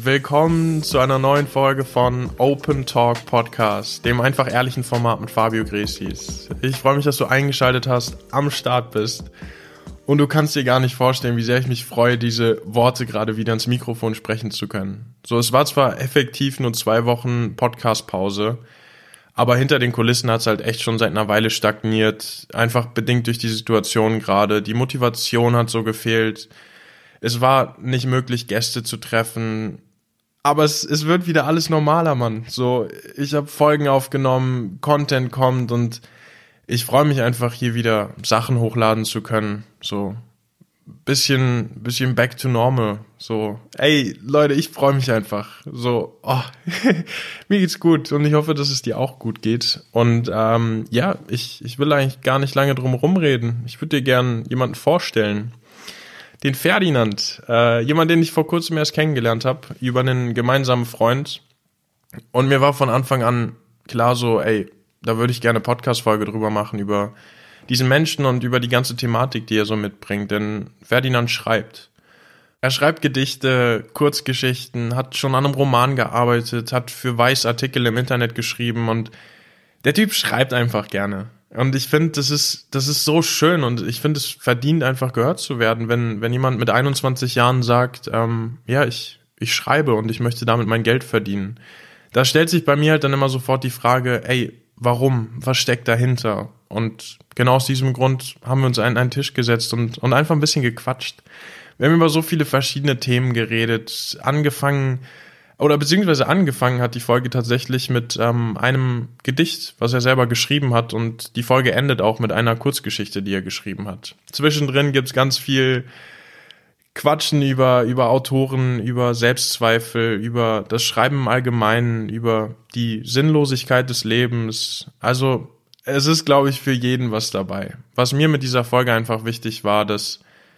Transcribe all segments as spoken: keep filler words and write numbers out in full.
willkommen zu einer neuen Folge von Open Talk Podcast, dem einfach ehrlichen Format mit Fabio Gresis. Ich freue mich, dass du eingeschaltet hast, am Start bist und du kannst dir gar nicht vorstellen, wie sehr ich mich freue, diese Worte gerade wieder ins Mikrofon sprechen zu können. So, es war zwar effektiv nur zwei Wochen Podcast-Pause, aber hinter den Kulissen hat es halt echt schon seit einer Weile stagniert, einfach bedingt durch die Situation gerade. Die Motivation hat so gefehlt. Es war nicht möglich, Gäste zu treffen, aber es, es wird wieder alles normaler, Mann. So, ich habe Folgen aufgenommen, Content kommt und ich freue mich einfach, hier wieder Sachen hochladen zu können. So, bisschen, bisschen back to normal. So, ey, Leute, ich freue mich einfach. So, oh, mir geht's gut und ich hoffe, dass es dir auch gut geht. Und ähm, ja, ich, ich will eigentlich gar nicht lange drum rumreden. Ich würde dir gern jemanden vorstellen. Den Ferdinand, äh, jemand, den ich vor kurzem erst kennengelernt habe, über einen gemeinsamen Freund. Und mir war von Anfang an klar so, ey, da würde ich gerne eine Podcast-Folge drüber machen, über diesen Menschen und über die ganze Thematik, die er so mitbringt. Denn Ferdinand schreibt. Er schreibt Gedichte, Kurzgeschichten, hat schon an einem Roman gearbeitet, hat für Weiß Artikel im Internet geschrieben und der Typ schreibt einfach gerne. Und ich finde, das ist das ist so schön und ich finde, es verdient einfach gehört zu werden, wenn wenn jemand mit einundzwanzig Jahren sagt, ähm, ja, ich ich schreibe und ich möchte damit mein Geld verdienen. Da stellt sich bei mir halt dann immer sofort die Frage, ey, warum? Was steckt dahinter? Und genau aus diesem Grund haben wir uns an einen Tisch gesetzt und und einfach ein bisschen gequatscht. Wir haben über so viele verschiedene Themen geredet, angefangen Oder beziehungsweise angefangen hat die Folge tatsächlich mit ähm, einem Gedicht, was er selber geschrieben hat, und die Folge endet auch mit einer Kurzgeschichte, die er geschrieben hat. Zwischendrin gibt's ganz viel Quatschen über über Autoren, über Selbstzweifel, über das Schreiben im Allgemeinen, über die Sinnlosigkeit des Lebens. Also es ist, glaube ich, für jeden was dabei. Was mir mit dieser Folge einfach wichtig war, dass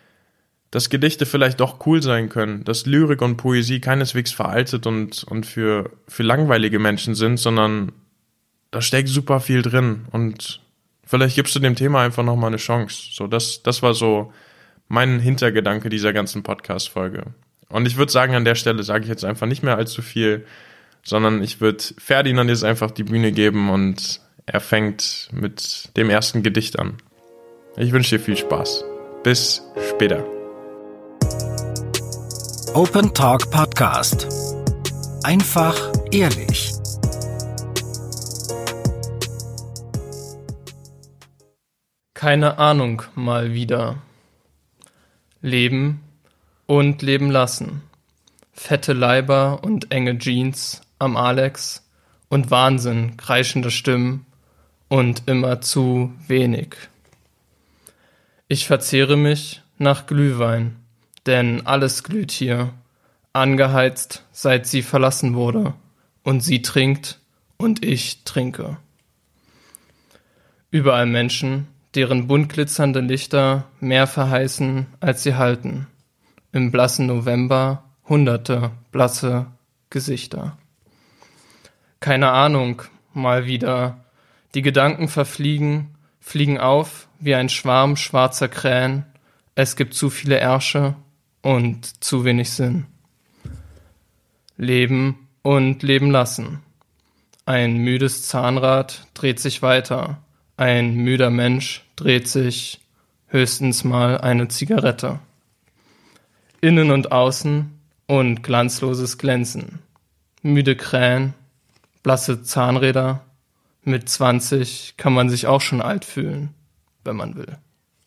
dass Gedichte vielleicht doch cool sein können, dass Lyrik und Poesie keineswegs veraltet und und für für langweilige Menschen sind, sondern da steckt super viel drin und vielleicht gibst du dem Thema einfach nochmal eine Chance. So, das das war so mein Hintergedanke dieser ganzen Podcast-Folge. Und ich würde sagen, an der Stelle sage ich jetzt einfach nicht mehr allzu viel, sondern ich würde Ferdinand jetzt einfach die Bühne geben und er fängt mit dem ersten Gedicht an. Ich wünsche dir viel Spaß. Bis später. Open Talk Podcast. Einfach ehrlich. Keine Ahnung, mal wieder. Leben und leben lassen. Fette Leiber und enge Jeans am Alex und Wahnsinn, kreischende Stimmen und immer zu wenig. Ich verzehre mich nach Glühwein. Denn alles glüht hier, angeheizt, seit sie verlassen wurde, und sie trinkt und ich trinke. Überall Menschen, deren bunt glitzernde Lichter mehr verheißen, als sie halten. Im blassen November hunderte blasse Gesichter. Keine Ahnung, mal wieder. Die Gedanken verfliegen, fliegen auf wie ein Schwarm schwarzer Krähen. Es gibt zu viele Ärsche und zu wenig Sinn. Leben und leben lassen. Ein müdes Zahnrad dreht sich weiter. Ein müder Mensch dreht sich höchstens mal eine Zigarette. Innen und außen und glanzloses Glänzen. Müde Krähen, blasse Zahnräder. Mit zwanzig kann man sich auch schon alt fühlen, wenn man will.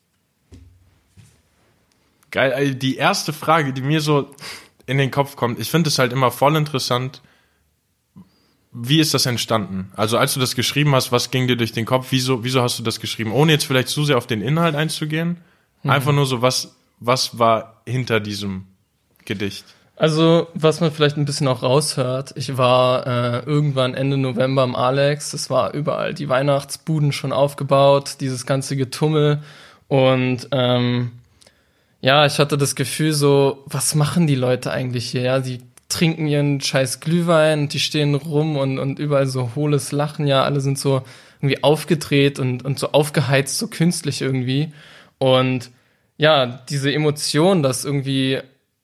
Geil, also die erste Frage, die mir so in den Kopf kommt, ich finde es halt immer voll interessant, wie ist das entstanden? Also als du das geschrieben hast, was ging dir durch den Kopf? Wieso, wieso hast du das geschrieben? Ohne jetzt vielleicht zu sehr auf den Inhalt einzugehen, mhm. Einfach nur so, was, was war hinter diesem Gedicht? Also, was man vielleicht ein bisschen auch raushört, ich war äh, irgendwann Ende November am Alex, es war überall die Weihnachtsbuden schon aufgebaut, dieses ganze Getummel und ähm, ja, ich hatte das Gefühl so, was machen die Leute eigentlich hier? Ja, die trinken ihren scheiß Glühwein, die stehen rum und, und überall so hohles Lachen, ja, alle sind so irgendwie aufgedreht und, und so aufgeheizt, so künstlich irgendwie. Und ja, diese Emotion, dass irgendwie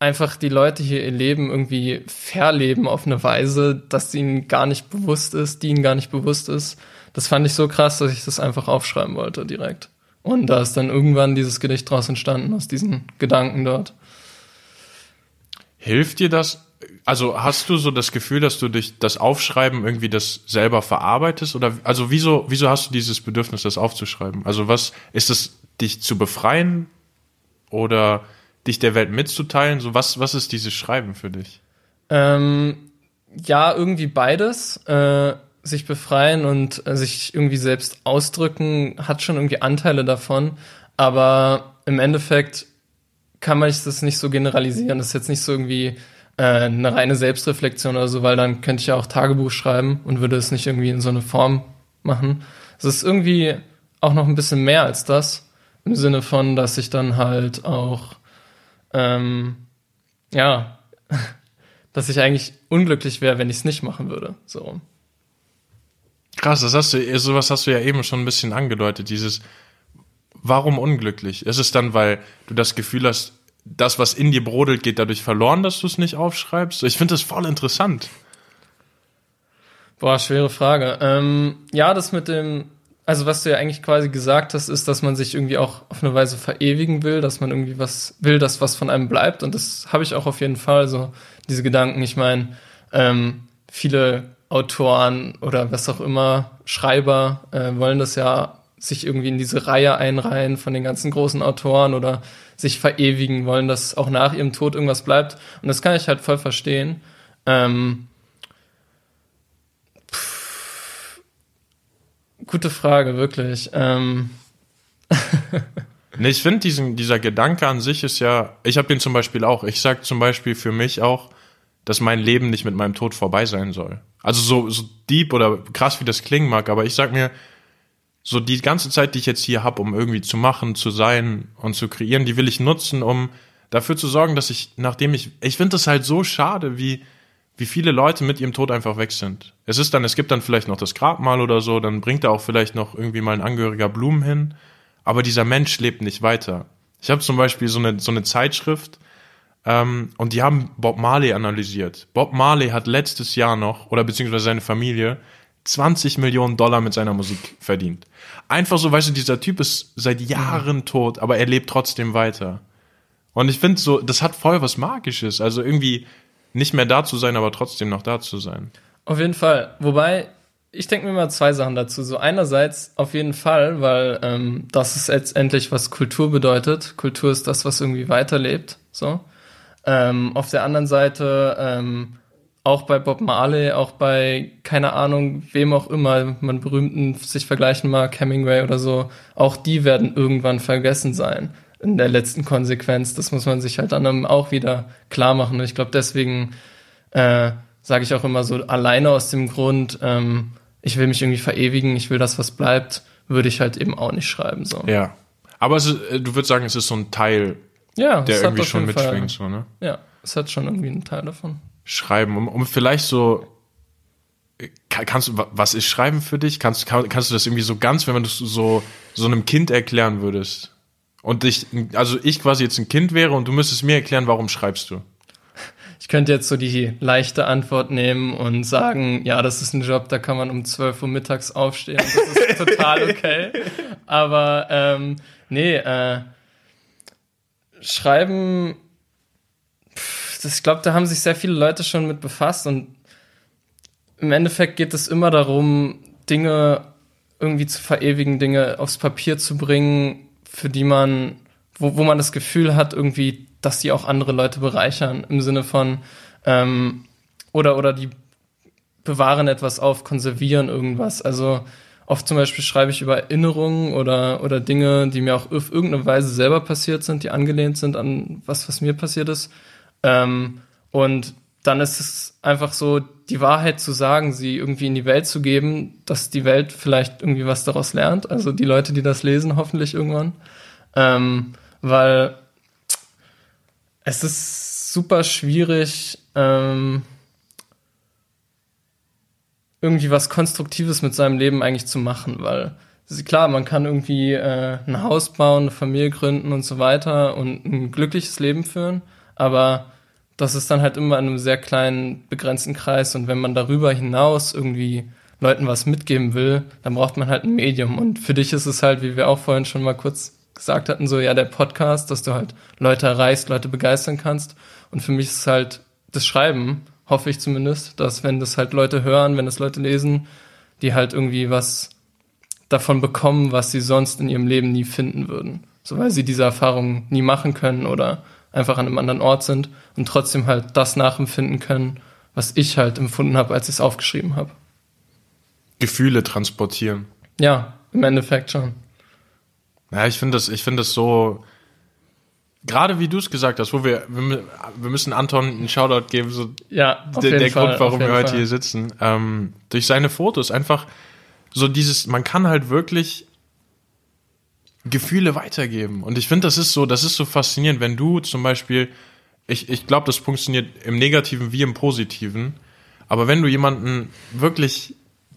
einfach die Leute hier ihr Leben irgendwie verleben auf eine Weise, dass ihnen gar nicht bewusst ist, die ihnen gar nicht bewusst ist. Das fand ich so krass, dass ich das einfach aufschreiben wollte direkt. Und da ist dann irgendwann dieses Gedicht draus entstanden, aus diesen Gedanken dort. Hilft dir das? Also hast du so das Gefühl, dass du durch das Aufschreiben irgendwie das selber verarbeitest? Oder also wieso, wieso hast du dieses Bedürfnis, das aufzuschreiben? Also was ist es, dich zu befreien oder dich der Welt mitzuteilen? So was, was ist dieses Schreiben für dich? Ähm, ja, irgendwie beides. Äh, sich befreien und äh, sich irgendwie selbst ausdrücken, hat schon irgendwie Anteile davon. Aber im Endeffekt kann man das nicht so generalisieren. Das ist jetzt nicht so irgendwie äh, eine reine Selbstreflexion oder so, weil dann könnte ich ja auch Tagebuch schreiben und würde es nicht irgendwie in so eine Form machen. Es ist irgendwie auch noch ein bisschen mehr als das, im Sinne von, dass ich dann halt auch ähm, ja, dass ich eigentlich unglücklich wäre, wenn ich es nicht machen würde. So. Krass, das hast du, sowas hast du ja eben schon ein bisschen angedeutet, dieses warum unglücklich? Ist es dann, weil du das Gefühl hast, das, was in dir brodelt, geht dadurch verloren, dass du es nicht aufschreibst? Ich finde das voll interessant. Boah, schwere Frage. Ähm, ja, das mit dem, also was du ja eigentlich quasi gesagt hast, ist, dass man sich irgendwie auch auf eine Weise verewigen will, dass man irgendwie was will, dass was von einem bleibt. Und das habe ich auch auf jeden Fall, so diese Gedanken. Ich meine, ähm, viele Autoren oder was auch immer, Schreiber, äh, wollen das ja sich irgendwie in diese Reihe einreihen von den ganzen großen Autoren oder sich verewigen, wollen, dass auch nach ihrem Tod irgendwas bleibt. Und das kann ich halt voll verstehen. Ähm, pff, gute Frage, wirklich. Ähm. Nee, ich finde, diesen, dieser Gedanke an sich ist ja, ich habe den zum Beispiel auch, ich sag zum Beispiel für mich auch, dass mein Leben nicht mit meinem Tod vorbei sein soll. Also so, so deep oder krass, wie das klingen mag, aber ich sag mir, so die ganze Zeit, die ich jetzt hier habe, um irgendwie zu machen, zu sein und zu kreieren, die will ich nutzen, um dafür zu sorgen, dass ich, nachdem ich, ich finde das halt so schade, wie, wie viele Leute mit ihrem Tod einfach weg sind. Es ist dann, es gibt dann vielleicht noch das Grabmal oder so, dann bringt da auch vielleicht noch irgendwie mal ein Angehöriger Blumen hin, aber dieser Mensch lebt nicht weiter. Ich habe zum Beispiel so eine, so eine Zeitschrift, ähm, und die haben Bob Marley analysiert. Bob Marley hat letztes Jahr noch, oder beziehungsweise seine Familie, zwanzig Millionen Dollar mit seiner Musik verdient. Einfach so, weißt du, dieser Typ ist seit Jahren tot, aber er lebt trotzdem weiter. Und ich finde so, das hat voll was Magisches. Also irgendwie nicht mehr da zu sein, aber trotzdem noch da zu sein. Auf jeden Fall. Wobei, ich denke mir mal zwei Sachen dazu. So einerseits auf jeden Fall, weil ähm, das ist letztendlich, was Kultur bedeutet. Kultur ist das, was irgendwie weiterlebt. So. Ähm, auf der anderen Seite ähm, auch bei Bob Marley, auch bei, keine Ahnung, wem auch immer man berühmten sich vergleichen mag, Hemingway oder so, auch die werden irgendwann vergessen sein in der letzten Konsequenz. Das muss man sich halt dann auch wieder klar machen. Und ich glaube, deswegen äh, sage ich auch immer so, alleine aus dem Grund, ähm, ich will mich irgendwie verewigen, ich will, dass was bleibt, würde ich halt eben auch nicht schreiben. So. Ja, aber es ist, du würdest sagen, es ist so ein Teil, ja, der irgendwie schon mitschwingt. Fall, so, ne? Ja, es hat schon irgendwie einen Teil davon. Schreiben, um, um vielleicht so, kannst du, was ist Schreiben für dich? Kannst, kann, kannst du das irgendwie so ganz, wenn man das so, so einem Kind erklären würdest? Und dich, also ich quasi jetzt ein Kind wäre und du müsstest mir erklären, warum schreibst du? Ich könnte jetzt so die leichte Antwort nehmen und sagen, ja, das ist ein Job, da kann man um zwölf Uhr mittags aufstehen. Das ist total okay. Aber ähm, nee, äh, Schreiben, pff, das, ich glaube, da haben sich sehr viele Leute schon mit befasst und im Endeffekt geht es immer darum, Dinge irgendwie zu verewigen, Dinge aufs Papier zu bringen, für die man, wo, wo man das Gefühl hat, irgendwie, dass die auch andere Leute bereichern, im Sinne von, ähm, oder, oder die bewahren etwas auf, konservieren irgendwas. Also oft zum Beispiel schreibe ich über Erinnerungen oder, oder Dinge, die mir auch auf irgendeine Weise selber passiert sind, die angelehnt sind an was, was mir passiert ist. Ähm, und dann ist es einfach so, die Wahrheit zu sagen, sie irgendwie in die Welt zu geben, dass die Welt vielleicht irgendwie was daraus lernt. Also die Leute, die das lesen, hoffentlich irgendwann. Ähm, weil es ist super schwierig, ähm, irgendwie was Konstruktives mit seinem Leben eigentlich zu machen, weil klar, man kann irgendwie äh, ein Haus bauen, eine Familie gründen und so weiter und ein glückliches Leben führen, aber das ist dann halt immer in einem sehr kleinen, begrenzten Kreis. Und wenn man darüber hinaus irgendwie Leuten was mitgeben will, dann braucht man halt ein Medium. Und für dich ist es halt, wie wir auch vorhin schon mal kurz gesagt hatten, so ja der Podcast, dass du halt Leute erreichst, Leute begeistern kannst. Und für mich ist es halt das Schreiben, hoffe ich zumindest, dass wenn das halt Leute hören, wenn das Leute lesen, die halt irgendwie was davon bekommen, was sie sonst in ihrem Leben nie finden würden. So weil sie diese Erfahrung nie machen können oder einfach an einem anderen Ort sind und trotzdem halt das nachempfinden können, was ich halt empfunden habe, als ich es aufgeschrieben habe. Gefühle transportieren. Ja, im Endeffekt schon. Ja, ich finde das, ich finde das so, gerade wie du es gesagt hast, wo wir, wir, wir müssen Anton einen Shoutout geben, so ja, auf der, jeden der Fall, Grund, warum auf wir jeden heute Fall. hier sitzen, ähm, durch seine Fotos einfach so dieses, man kann halt wirklich Gefühle weitergeben. Und ich finde, das ist so, das ist so faszinierend, wenn du zum Beispiel, ich, ich glaube, das funktioniert im Negativen wie im Positiven, aber wenn du jemanden wirklich,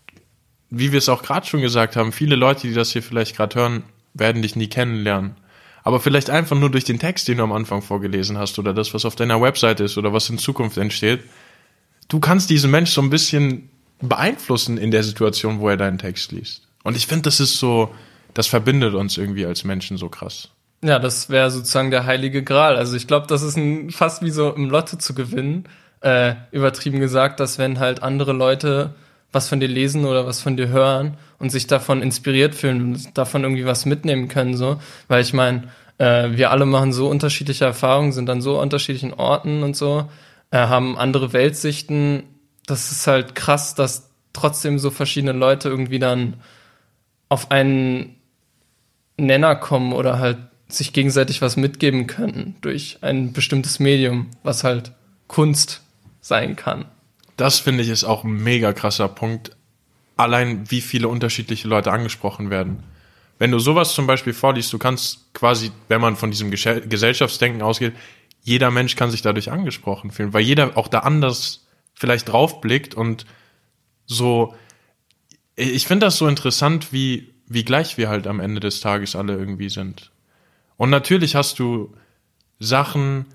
wie wir es auch gerade schon gesagt haben, viele Leute, die das hier vielleicht gerade hören, werden dich nie kennenlernen. Aber vielleicht einfach nur durch den Text, den du am Anfang vorgelesen hast oder das, was auf deiner Website ist oder was in Zukunft entsteht, du kannst diesen Mensch so ein bisschen beeinflussen in der Situation, wo er deinen Text liest. Und ich finde, das ist so, das verbindet uns irgendwie als Menschen so krass. Ja, das wäre sozusagen der heilige Gral. Also ich glaube, das ist ein, fast wie so im Lotto zu gewinnen, äh, übertrieben gesagt, dass wenn halt andere Leute was von dir lesen oder was von dir hören und sich davon inspiriert fühlen und davon irgendwie was mitnehmen können, so, weil ich meine, äh, wir alle machen so unterschiedliche Erfahrungen, sind an so unterschiedlichen Orten und so, äh, haben andere Weltsichten. Das ist halt krass, dass trotzdem so verschiedene Leute irgendwie dann auf einen Nenner kommen oder halt sich gegenseitig was mitgeben können durch ein bestimmtes Medium, was halt Kunst sein kann. Das finde ich ist auch ein mega krasser Punkt. Allein wie viele unterschiedliche Leute angesprochen werden. Wenn du sowas zum Beispiel vorliest, du kannst quasi, wenn man von diesem Gesell- Gesellschaftsdenken ausgeht, jeder Mensch kann sich dadurch angesprochen fühlen, weil jeder auch da anders vielleicht draufblickt und so, ich finde das so interessant, wie, wie gleich wir halt am Ende des Tages alle irgendwie sind. Und natürlich hast du Sachen,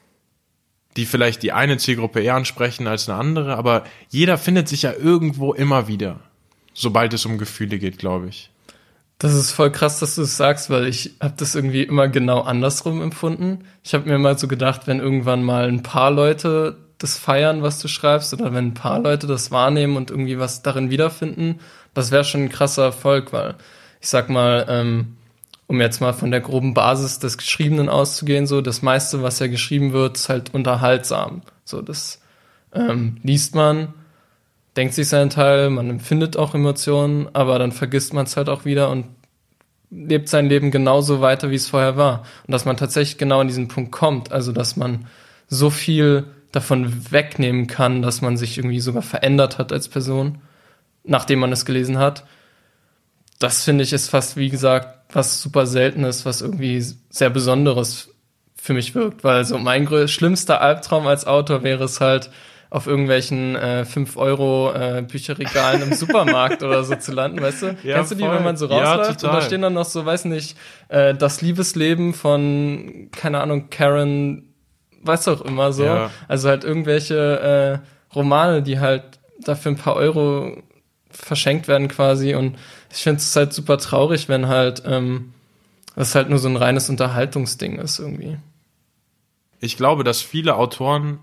die vielleicht die eine Zielgruppe eher ansprechen als eine andere, aber jeder findet sich ja irgendwo immer wieder, sobald es um Gefühle geht, glaube ich. Das ist voll krass, dass du es sagst, weil ich habe das irgendwie immer genau andersrum empfunden. Ich habe mir mal so gedacht, wenn irgendwann mal ein paar Leute das feiern, was du schreibst, oder wenn ein paar Leute das wahrnehmen und irgendwie was darin wiederfinden, das wäre schon ein krasser Erfolg, weil ich sag mal, ähm, um jetzt mal von der groben Basis des Geschriebenen auszugehen, so das meiste, was ja geschrieben wird, ist halt unterhaltsam. So, das ähm, liest man, denkt sich seinen Teil, man empfindet auch Emotionen, aber dann vergisst man es halt auch wieder und lebt sein Leben genauso weiter, wie es vorher war. Und dass man tatsächlich genau an diesen Punkt kommt, also dass man so viel davon wegnehmen kann, dass man sich irgendwie sogar verändert hat als Person, nachdem man es gelesen hat. Das finde ich ist fast, wie gesagt, was super Seltenes, was irgendwie sehr Besonderes für mich wirkt, weil so mein grö- schlimmster Albtraum als Autor wäre es halt, auf irgendwelchen äh, fünf Euro äh, Bücherregalen im Supermarkt oder so zu landen, weißt du? Ja, Kennst du die, voll. wenn man so Ja, rausläuft total. und da stehen dann noch so, weiß nicht, äh, das Liebesleben von, keine Ahnung, Karen, weiß auch immer so. Ja. Also halt irgendwelche äh, Romane, die halt dafür ein paar Euro verschenkt werden quasi und ich finde es halt super traurig, wenn halt ähm, das halt nur so ein reines Unterhaltungsding ist irgendwie. Ich glaube, dass viele Autoren,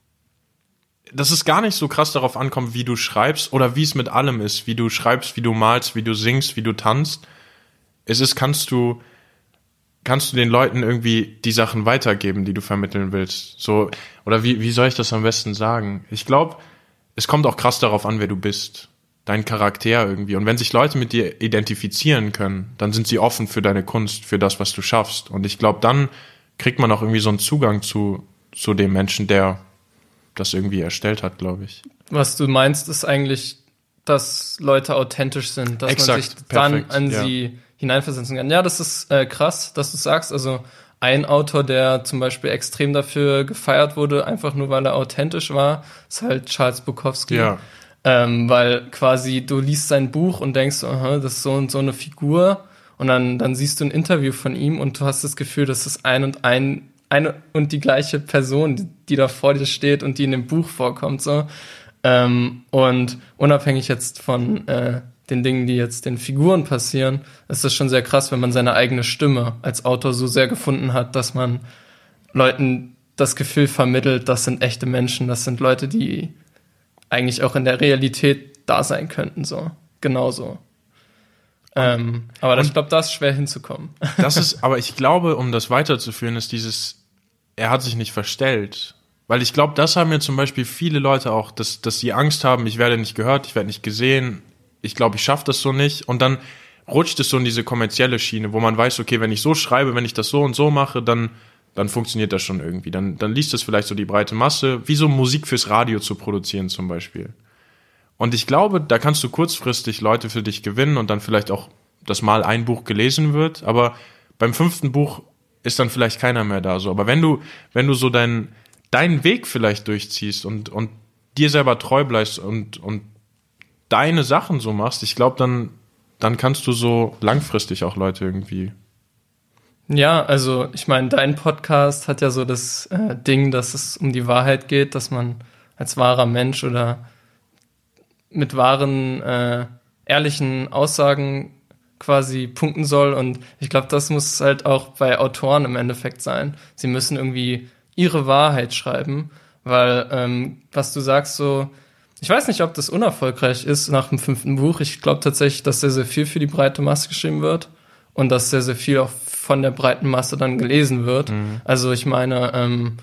dass es gar nicht so krass darauf ankommt, wie du schreibst oder wie es mit allem ist, wie du schreibst, wie du malst, wie du singst, wie du tanzt. Es ist, kannst du, kannst du den Leuten irgendwie die Sachen weitergeben, die du vermitteln willst. So, oder wie, wie soll ich das am besten sagen? Ich glaube, es kommt auch krass darauf an, wer du bist. Dein Charakter irgendwie. Und wenn sich Leute mit dir identifizieren können, dann sind sie offen für deine Kunst, für das, was du schaffst. Und ich glaube, dann kriegt man auch irgendwie so einen Zugang zu, zu dem Menschen, der das irgendwie erstellt hat, glaube ich. Was du meinst, ist eigentlich, dass Leute authentisch sind, dass Exakt, man sich dann perfekt, an ja. sie hineinversetzen kann. Ja, das ist äh, krass, dass du sagst. Also ein Autor, der zum Beispiel extrem dafür gefeiert wurde, einfach nur weil er authentisch war, ist halt Charles Bukowski. Ja. Ähm, weil quasi du liest sein Buch und denkst, aha, das ist so und so eine Figur und dann, dann siehst du ein Interview von ihm und du hast das Gefühl, das ist ein und ein eine und die gleiche Person, die, die da vor dir steht und die in dem Buch vorkommt, so. Ähm, und unabhängig jetzt von äh, den Dingen, die jetzt den Figuren passieren, ist das schon sehr krass, wenn man seine eigene Stimme als Autor so sehr gefunden hat, dass man Leuten das Gefühl vermittelt, das sind echte Menschen, das sind Leute, die eigentlich auch in der Realität da sein könnten, so. Genauso. Ähm, aber das, ich glaube, das ist schwer hinzukommen. Das ist, aber ich glaube, um das weiterzuführen, ist dieses, er hat sich nicht verstellt. Weil ich glaube, das haben mir zum Beispiel viele Leute auch, dass, dass sie Angst haben, ich werde nicht gehört, ich werde nicht gesehen, ich glaube, ich schaffe das so nicht. Und dann rutscht es so in diese kommerzielle Schiene, wo man weiß, okay, wenn ich so schreibe, wenn ich das so und so mache, dann, dann funktioniert das schon irgendwie. Dann, dann liest es vielleicht so die breite Masse, wie so Musik fürs Radio zu produzieren zum Beispiel. Und ich glaube, da kannst du kurzfristig Leute für dich gewinnen und dann vielleicht auch, dass mal ein Buch gelesen wird, aber beim fünften Buch ist dann vielleicht keiner mehr da so. Aber wenn du, wenn du so deinen, deinen Weg vielleicht durchziehst und, und dir selber treu bleibst und, und deine Sachen so machst, ich glaube, dann, dann kannst du so langfristig auch Leute irgendwie. Ja, also ich meine, dein Podcast hat ja so das äh, Ding, dass es um die Wahrheit geht, dass man als wahrer Mensch oder mit wahren, äh, ehrlichen Aussagen quasi punkten soll. Und ich glaube, das muss halt auch bei Autoren im Endeffekt sein. Sie müssen irgendwie ihre Wahrheit schreiben, weil ähm, was du sagst so, ich weiß nicht, ob das unerfolgreich ist nach dem fünften Buch. Ich glaube tatsächlich, dass sehr, sehr viel für die breite Masse geschrieben wird und dass sehr, sehr viel auch von der breiten Masse dann gelesen wird. Mhm. Also ich meine, ähm,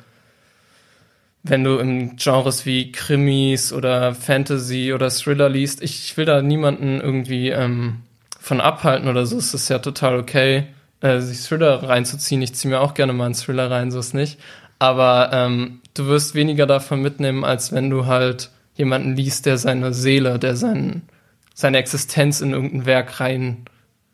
wenn du in Genres wie Krimis oder Fantasy oder Thriller liest, ich will da niemanden irgendwie ähm, von abhalten oder so. Es ist ja total okay, äh, sich Thriller reinzuziehen. Ich ziehe mir auch gerne mal einen Thriller rein, so ist nicht. Aber ähm, du wirst weniger davon mitnehmen, als wenn du halt jemanden liest, der seine Seele, der sein, seine Existenz in irgendein Werk rein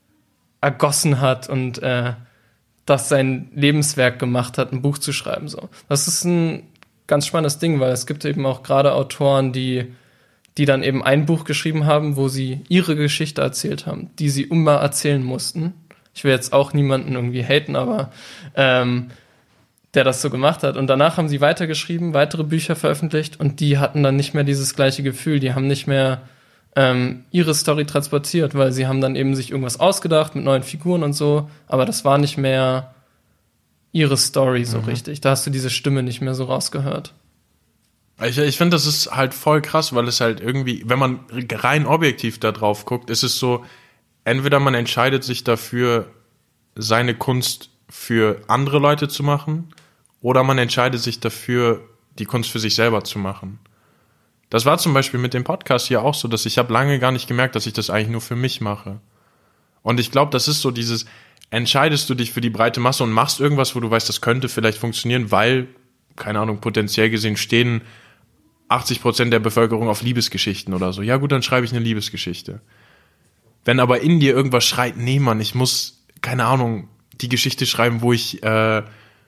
ergossen hat und äh, das sein Lebenswerk gemacht hat, ein Buch zu schreiben. So. Das ist ein ganz spannendes Ding, weil es gibt eben auch gerade Autoren, die, die dann eben ein Buch geschrieben haben, wo sie ihre Geschichte erzählt haben, die sie immer erzählen mussten. Ich will jetzt auch niemanden irgendwie haten, aber ähm, der das so gemacht hat. Und danach haben sie weitergeschrieben, weitere Bücher veröffentlicht und die hatten dann nicht mehr dieses gleiche Gefühl. Die haben nicht mehr ähm, ihre Story transportiert, weil sie haben dann eben sich irgendwas ausgedacht mit neuen Figuren und so, aber das war nicht mehr ihre Story so mhm. richtig. Da hast du diese Stimme nicht mehr so rausgehört. Ich, ich finde, das ist halt voll krass, weil es halt irgendwie, wenn man rein objektiv da drauf guckt, ist es so, entweder man entscheidet sich dafür, seine Kunst für andere Leute zu machen, oder man entscheidet sich dafür, die Kunst für sich selber zu machen. Das war zum Beispiel mit dem Podcast hier auch so, dass ich habe lange gar nicht gemerkt, dass ich das eigentlich nur für mich mache. Und ich glaube, das ist so dieses, entscheidest du dich für die breite Masse und machst irgendwas, wo du weißt, das könnte vielleicht funktionieren, weil, keine Ahnung, potenziell gesehen stehen achtzig Prozent der Bevölkerung auf Liebesgeschichten oder so. Ja gut, dann schreibe ich eine Liebesgeschichte. Wenn aber in dir irgendwas schreit, nee Mann, ich muss, keine Ahnung, die Geschichte schreiben, wo ich äh,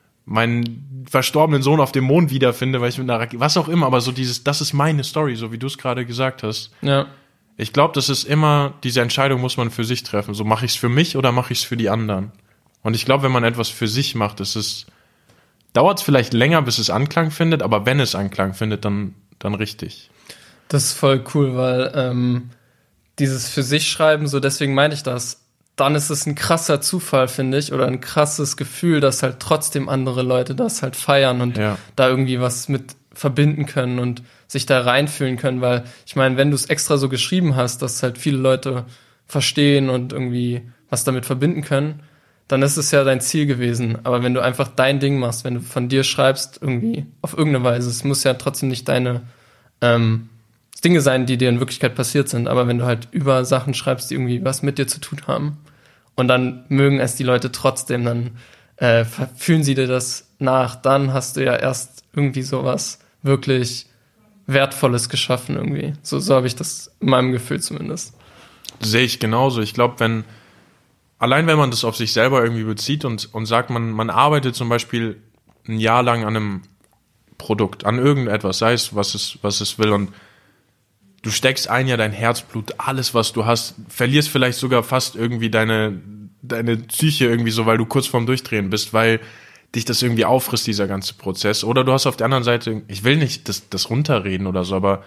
meinen verstorbenen Sohn auf dem Mond wiederfinde, weil ich mit einer Rakete, was auch immer, aber so dieses, das ist meine Story, so wie du es gerade gesagt hast. Ja. Ich glaube, das ist immer, diese Entscheidung muss man für sich treffen. So, mache ich es für mich oder mache ich es für die anderen? Und ich glaube, wenn man etwas für sich macht, ist es, dauert es vielleicht länger, bis es Anklang findet, aber wenn es Anklang findet, dann, dann richtig. Das ist voll cool, weil ähm, dieses für sich schreiben, so deswegen meine ich das, dann ist es ein krasser Zufall, finde ich, oder ein krasses Gefühl, dass halt trotzdem andere Leute das halt feiern und ja. da irgendwie was mit verbinden können und sich da reinfühlen können, weil ich meine, wenn du es extra so geschrieben hast, dass halt viele Leute verstehen und irgendwie was damit verbinden können, dann ist es ja dein Ziel gewesen. Aber wenn du einfach dein Ding machst, wenn du von dir schreibst, irgendwie auf irgendeine Weise, es muss ja trotzdem nicht deine ähm, Dinge sein, die dir in Wirklichkeit passiert sind, aber wenn du halt über Sachen schreibst, die irgendwie was mit dir zu tun haben und dann mögen es die Leute trotzdem, dann äh, fühlen sie dir das nach, dann hast du ja erst irgendwie sowas wirklich Wertvolles geschaffen irgendwie. So, so habe ich das in meinem Gefühl zumindest. Sehe ich genauso. Ich glaube, wenn allein wenn man das auf sich selber irgendwie bezieht und, und sagt, man, man arbeitet zum Beispiel ein Jahr lang an einem Produkt, an irgendetwas, sei es, was es, was es will, und du steckst ein Jahr dein Herzblut, alles, was du hast, verlierst vielleicht sogar fast irgendwie deine, deine Psyche irgendwie so, weil du kurz vorm Durchdrehen bist, weil dich das irgendwie auffrisst, dieser ganze Prozess. Oder du hast auf der anderen Seite, ich will nicht das, das runterreden oder so, aber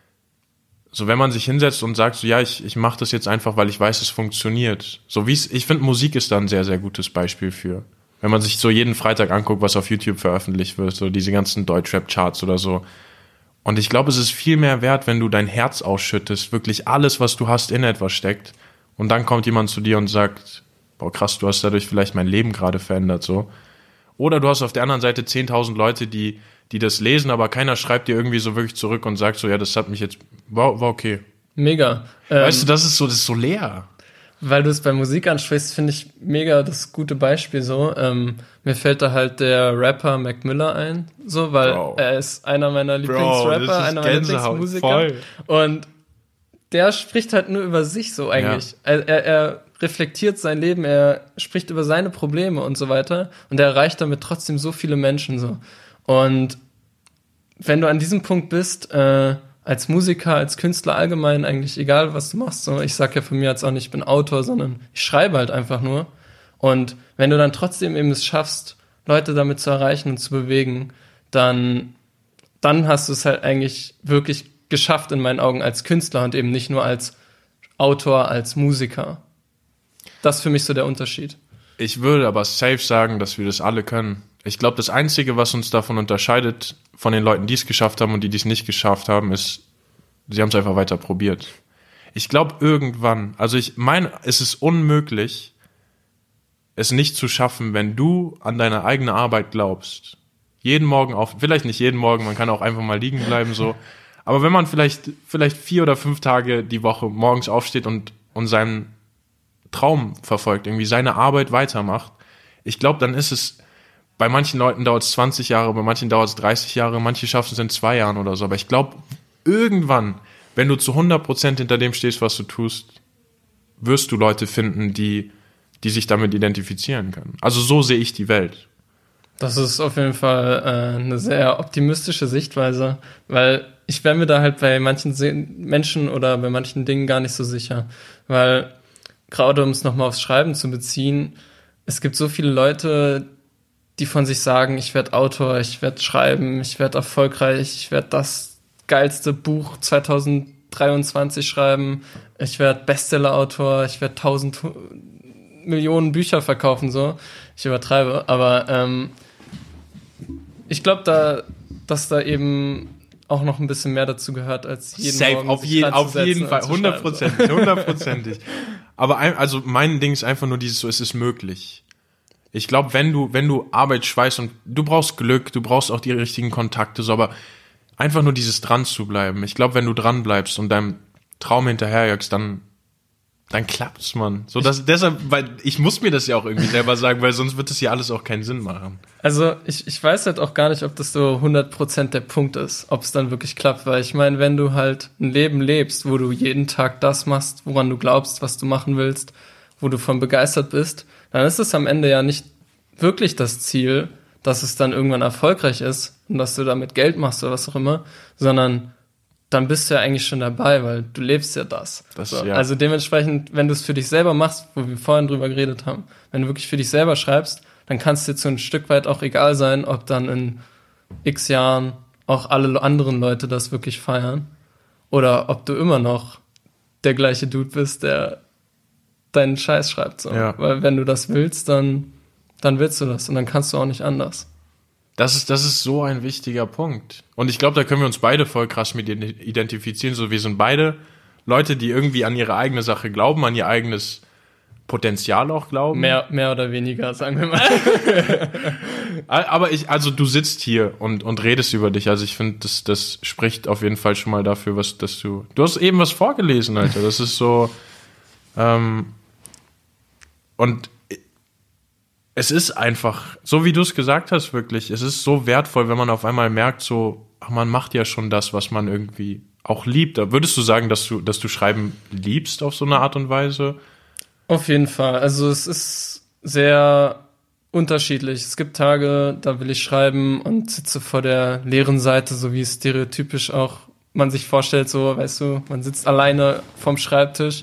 so, wenn man sich hinsetzt und sagt, so, ja, ich, ich mache das jetzt einfach, weil ich weiß, es funktioniert. So wie es, ich finde, Musik ist da ein sehr, sehr gutes Beispiel für. Wenn man sich so jeden Freitag anguckt, was auf YouTube veröffentlicht wird, so diese ganzen Deutschrap-Charts oder so. Und ich glaube, es ist viel mehr wert, wenn du dein Herz ausschüttest, wirklich alles, was du hast, in etwas steckt. Und dann kommt jemand zu dir und sagt, boah, krass, du hast dadurch vielleicht mein Leben gerade verändert, so. Oder du hast auf der anderen Seite zehntausend Leute, die die das lesen, aber keiner schreibt dir irgendwie so wirklich zurück und sagt so, ja, das hat mich jetzt, war, war okay. Mega. Weißt ähm, du, das ist so, das ist so leer. Weil du es bei Musik ansprichst, finde ich mega das gute Beispiel so. Ähm, mir fällt da halt der Rapper Mac Miller ein, so, weil Bro. er ist einer meiner Lieblingsrapper, Bro, das ist einer meiner Gänsehaut, Lieblingsmusiker. voll. Und der spricht halt nur über sich so eigentlich. Ja. Er, er, er reflektiert sein Leben, er spricht über seine Probleme und so weiter und er erreicht damit trotzdem so viele Menschen so. Und wenn du an diesem Punkt bist, äh, als Musiker, als Künstler allgemein, eigentlich egal, was du machst, so, ich sag ja von mir jetzt auch nicht, ich bin Autor, sondern ich schreibe halt einfach nur. Und wenn du dann trotzdem eben es schaffst, Leute damit zu erreichen und zu bewegen, dann, dann hast du es halt eigentlich wirklich geschafft in meinen Augen als Künstler und eben nicht nur als Autor, als Musiker. Das ist für mich so der Unterschied. Ich würde aber safe sagen, dass wir das alle können. Ich glaube, das Einzige, was uns davon unterscheidet, von den Leuten, die es geschafft haben und die, die es nicht geschafft haben, ist, sie haben es einfach weiter probiert. Ich glaube, irgendwann, also ich meine, es ist unmöglich, es nicht zu schaffen, wenn du an deine eigene Arbeit glaubst. Jeden Morgen auf, vielleicht nicht jeden Morgen, man kann auch einfach mal liegen bleiben, so. Aber wenn man vielleicht, vielleicht vier oder fünf Tage die Woche morgens aufsteht und, und seinen Traum verfolgt, irgendwie seine Arbeit weitermacht, ich glaube, dann ist es, bei manchen Leuten dauert es zwanzig Jahre, bei manchen dauert es dreißig Jahre, manche schaffen es in zwei Jahren oder so. Aber ich glaube, irgendwann, wenn du zu hundert Prozent hinter dem stehst, was du tust, wirst du Leute finden, die, die sich damit identifizieren können. Also so sehe ich die Welt. Das ist auf jeden Fall äh, eine sehr optimistische Sichtweise, weil ich wäre mir da halt bei manchen Se- Menschen oder bei manchen Dingen gar nicht so sicher. Weil, gerade um es nochmal aufs Schreiben zu beziehen, es gibt so viele Leute, die von sich sagen, ich werde Autor, ich werde schreiben, ich werde erfolgreich, ich werde das geilste Buch zwanzig dreiundzwanzig schreiben, ich werde Bestseller-Autor, ich werde tausend Millionen Bücher verkaufen, so. Ich übertreibe, aber ähm, ich glaube, da, dass da eben auch noch ein bisschen mehr dazu gehört, als jeden Safe, Morgen auf, sich je, auf ranzusetzen jeden und Fall, zu hundertprozentig, schreiben, so. hundertprozentig. Aber ein, also mein Ding ist einfach nur dieses, so, es ist möglich. Ich glaube, wenn du, wenn du Arbeit schweißt und du brauchst Glück, du brauchst auch die richtigen Kontakte, so, aber einfach nur dieses dran zu bleiben. Ich glaube, wenn du dran bleibst und deinem Traum hinterherjagst, dann, dann klappt's, man. So, das, deshalb, weil ich muss mir das ja auch irgendwie selber sagen, weil sonst wird das ja alles auch keinen Sinn machen. Also ich, ich weiß halt auch gar nicht, ob das so hundert Prozent der Punkt ist, ob es dann wirklich klappt, weil ich meine, wenn du halt ein Leben lebst, wo du jeden Tag das machst, woran du glaubst, was du machen willst, wo du von begeistert bist, dann ist es am Ende ja nicht wirklich das Ziel, dass es dann irgendwann erfolgreich ist und dass du damit Geld machst oder was auch immer, sondern dann bist du ja eigentlich schon dabei, weil du lebst ja das. Das so. ja. Also dementsprechend, wenn du es für dich selber machst, wo wir vorhin drüber geredet haben, wenn du wirklich für dich selber schreibst, dann kann es dir so ein Stück weit auch egal sein, ob dann in x Jahren auch alle anderen Leute das wirklich feiern oder ob du immer noch der gleiche Dude bist, der deinen Scheiß schreibt. So. Ja. Weil wenn du das willst, dann, dann willst du das und dann kannst du auch nicht anders. Das ist, das ist so ein wichtiger Punkt. Und ich glaube, da können wir uns beide voll krass mit identifizieren. So, wir sind beide Leute, die irgendwie an ihre eigene Sache glauben, an ihr eigenes Potenzial auch glauben. Mehr, mehr oder weniger, sagen wir mal. Aber ich, also du sitzt hier und, und redest über dich. Also ich finde, das, das spricht auf jeden Fall schon mal dafür, was, dass du, du hast eben was vorgelesen, Alter. Das ist so, ähm, und es ist einfach, so wie du es gesagt hast, wirklich, es ist so wertvoll, wenn man auf einmal merkt, so, ach, man macht ja schon das, was man irgendwie auch liebt. Würdest du sagen, dass du, dass du Schreiben liebst auf so eine Art und Weise? Auf jeden Fall. Also es ist sehr unterschiedlich. Es gibt Tage, da will ich schreiben und sitze vor der leeren Seite, so wie es stereotypisch auch man sich vorstellt, so, weißt du, man sitzt alleine vorm Schreibtisch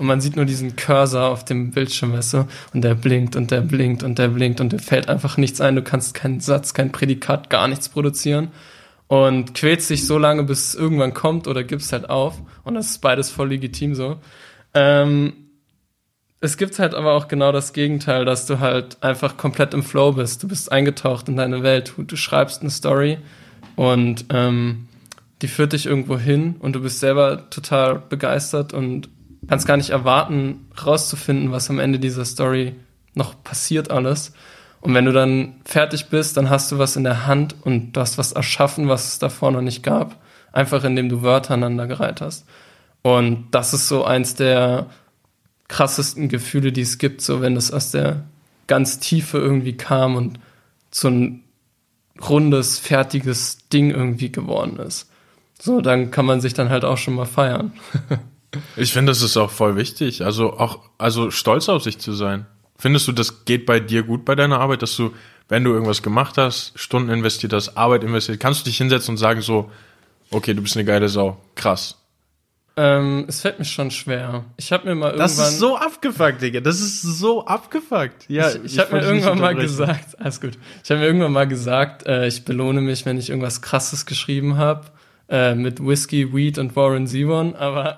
und man sieht nur diesen Cursor auf dem Bildschirm, weißt du, und der blinkt und der blinkt und der blinkt und dir fällt einfach nichts ein, du kannst keinen Satz, kein Prädikat, gar nichts produzieren und quälst dich so lange, bis es irgendwann kommt oder gibst halt auf und das ist beides voll legitim so. Ähm, es gibt halt aber auch genau das Gegenteil, dass du halt einfach komplett im Flow bist, du bist eingetaucht in deine Welt, du, du schreibst eine Story und ähm, die führt dich irgendwo hin und du bist selber total begeistert und kannst gar nicht erwarten, rauszufinden, was am Ende dieser Story noch passiert alles. Und wenn du dann fertig bist, dann hast du was in der Hand und du hast was erschaffen, was es davor noch nicht gab. Einfach indem du Wörter aneinandergereiht hast. Und das ist so eins der krassesten Gefühle, die es gibt, so wenn es aus der ganz Tiefe irgendwie kam und so ein rundes, fertiges Ding irgendwie geworden ist. So, dann kann man sich dann halt auch schon mal feiern. Ich finde, das ist auch voll wichtig, also auch also stolz auf sich zu sein. Findest du, das geht bei dir gut bei deiner Arbeit, dass du, wenn du irgendwas gemacht hast, Stunden investiert hast, Arbeit investiert, kannst du dich hinsetzen und sagen so, okay, du bist eine geile Sau, krass. Ähm, es fällt mir schon schwer. Ich habe mir mal irgendwann... Das ist so abgefuckt, Digga, das ist so abgefuckt. Ja, ich ich, ich habe mir irgendwann mal gesagt, alles gut, ich habe mir irgendwann mal gesagt, äh, ich belohne mich, wenn ich irgendwas Krasses geschrieben habe. Mit Whisky, Weed und Warren Zevon, aber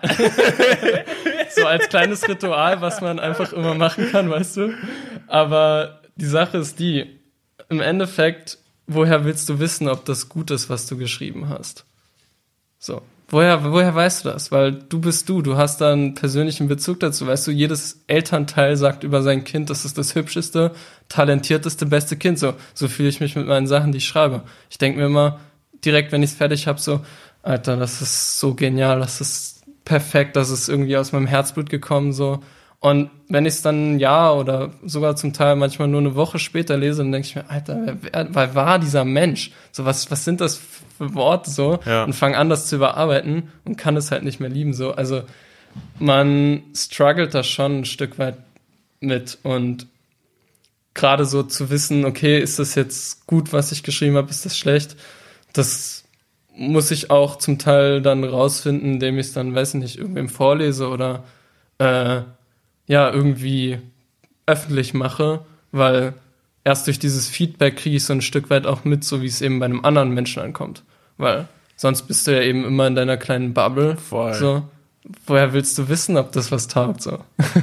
so als kleines Ritual, was man einfach immer machen kann, weißt du. Aber die Sache ist die, im Endeffekt, woher willst du wissen, ob das gut ist, was du geschrieben hast? So, woher, woher weißt du das? Weil du bist du, du hast da einen persönlichen Bezug dazu, weißt du, jedes Elternteil sagt über sein Kind, das ist das hübscheste, talentierteste, beste Kind, so, so fühle ich mich mit meinen Sachen, die ich schreibe. Ich denke mir immer, direkt, wenn ich es fertig habe, so, Alter, das ist so genial, das ist perfekt, das ist irgendwie aus meinem Herzblut gekommen, so. Und wenn ich es dann ein Jahr oder sogar zum Teil manchmal nur eine Woche später lese, dann denke ich mir, Alter, wer, wer, wer war dieser Mensch? So, was, was sind das für Worte, so? Ja. Und fange an, das zu überarbeiten und kann es halt nicht mehr lieben, so. Also, man struggelt da schon ein Stück weit mit und gerade so zu wissen, okay, ist das jetzt gut, was ich geschrieben habe, ist das schlecht? Das muss ich auch zum Teil dann rausfinden, indem ich es dann, weiß ich nicht, irgendwem vorlese oder äh, ja, irgendwie öffentlich mache, weil erst durch dieses Feedback kriege ich so ein Stück weit auch mit, so wie es eben bei einem anderen Menschen ankommt. Weil sonst bist du ja eben immer in deiner kleinen Bubble. Voll. So, woher willst du wissen, ob das was taugt? So.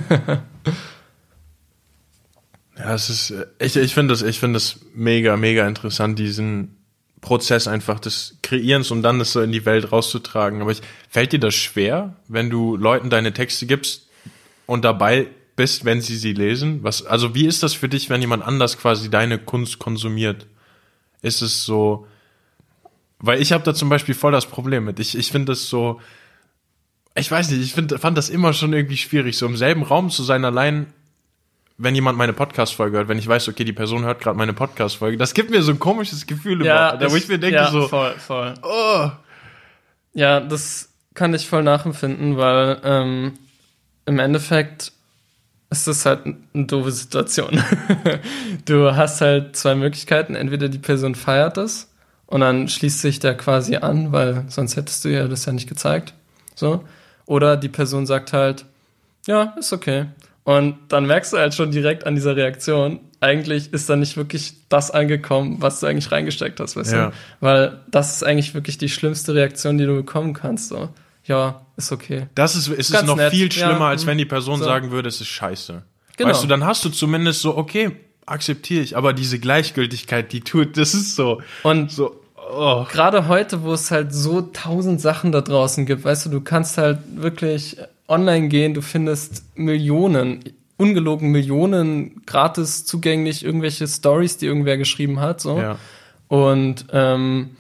Ja, es ist, ich, ich finde das, ich finde das mega, mega interessant, diesen Prozess einfach des Kreierens und dann das so in die Welt rauszutragen. Aber ich, fällt dir das schwer, wenn du Leuten deine Texte gibst und dabei bist, wenn sie sie lesen? Was, also wie ist das für dich, wenn jemand anders quasi deine Kunst konsumiert? Ist es so, weil ich habe da zum Beispiel voll das Problem mit. Ich, ich finde das so, ich weiß nicht, ich find, fand das immer schon irgendwie schwierig, so im selben Raum zu sein, allein wenn jemand meine Podcast-Folge hört, wenn ich weiß, okay, die Person hört gerade meine Podcast-Folge, das gibt mir so ein komisches Gefühl, ja, immer, da wo ich mir denke ja, so, voll, voll. Oh. Ja, das kann ich voll nachempfinden, weil ähm, im Endeffekt ist das halt eine doofe Situation. Du hast halt zwei Möglichkeiten, entweder die Person feiert das und dann schließt sich der quasi an, weil sonst hättest du ja das ja nicht gezeigt, so, oder die Person sagt halt, ja, ist okay. Und dann merkst du halt schon direkt an dieser Reaktion, eigentlich ist da nicht wirklich das angekommen, was du eigentlich reingesteckt hast, weißt Ja. du? Weil das ist eigentlich wirklich die schlimmste Reaktion, die du bekommen kannst. So, ja, ist okay. Das ist, ist es Ganz noch nett. viel schlimmer, Ja, als wenn die Person so. sagen würde, es ist scheiße. Genau. Weißt du, dann hast du zumindest so, okay, akzeptiere ich, aber diese Gleichgültigkeit, die tut, das ist so, Und so, oh. gerade heute, wo es halt so tausend Sachen da draußen gibt, weißt du, du kannst halt wirklich online gehen, du findest Millionen, ungelogen Millionen gratis zugänglich irgendwelche Stories, die irgendwer geschrieben hat, so. Ja. Und ähm,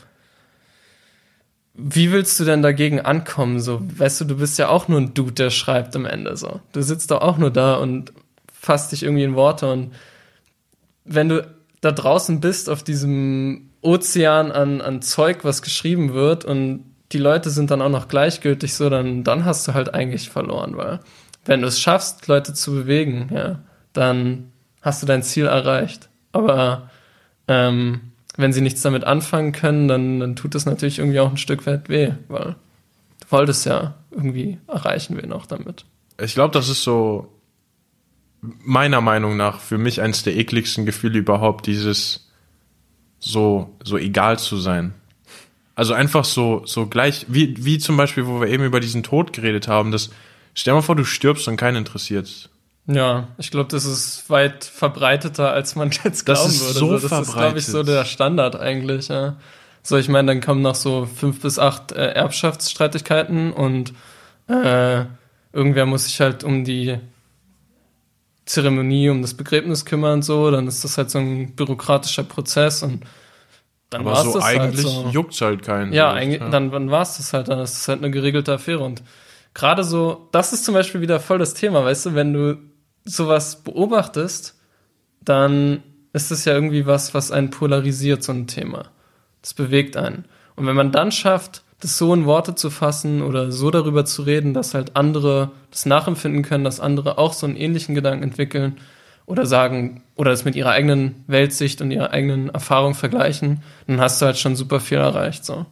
wie willst du denn dagegen ankommen, so? Weißt du, du bist ja auch nur ein Dude, der schreibt am Ende, so. Du sitzt doch auch nur da und fasst dich irgendwie in Worte und wenn du da draußen bist auf diesem Ozean an, an Zeug, was geschrieben wird und die Leute sind dann auch noch gleichgültig, so, dann, dann hast du halt eigentlich verloren, weil wenn du es schaffst, Leute zu bewegen, ja, dann hast du dein Ziel erreicht. Aber ähm, wenn sie nichts damit anfangen können, dann, dann tut das natürlich irgendwie auch ein Stück weit weh, weil du wolltest ja irgendwie erreichen, wen auch damit. Ich glaube, das ist so meiner Meinung nach für mich eines der ekligsten Gefühle überhaupt, dieses so, so egal zu sein. Also einfach so, so gleich, wie, wie zum Beispiel, wo wir eben über diesen Tod geredet haben, das, stell dir mal vor, du stirbst und keinen interessiert. Ja, ich glaube, das ist weit verbreiteter, als man jetzt glauben das ist würde. So so, das verbreitet. ist, glaube ich, so der Standard eigentlich, ja. So, ich meine, dann kommen noch so fünf bis acht äh, Erbschaftsstreitigkeiten und äh, irgendwer muss sich halt um die Zeremonie, um das Begräbnis kümmern und so, dann ist das halt so ein bürokratischer Prozess und dann aber war's so das eigentlich halt so. Juckt's halt keinen. Ja, so, eigentlich, ja. dann, dann war es das halt, dann ist es halt eine geregelte Affäre und gerade so, das ist zum Beispiel wieder voll das Thema, weißt du, wenn du sowas beobachtest, dann ist es ja irgendwie was, was einen polarisiert, so ein Thema. Das bewegt einen. Und wenn man dann schafft, das so in Worte zu fassen oder so darüber zu reden, dass halt andere das nachempfinden können, dass andere auch so einen ähnlichen Gedanken entwickeln oder sagen, oder das mit ihrer eigenen Weltsicht und ihrer eigenen Erfahrung vergleichen, dann hast du halt schon super viel erreicht, so.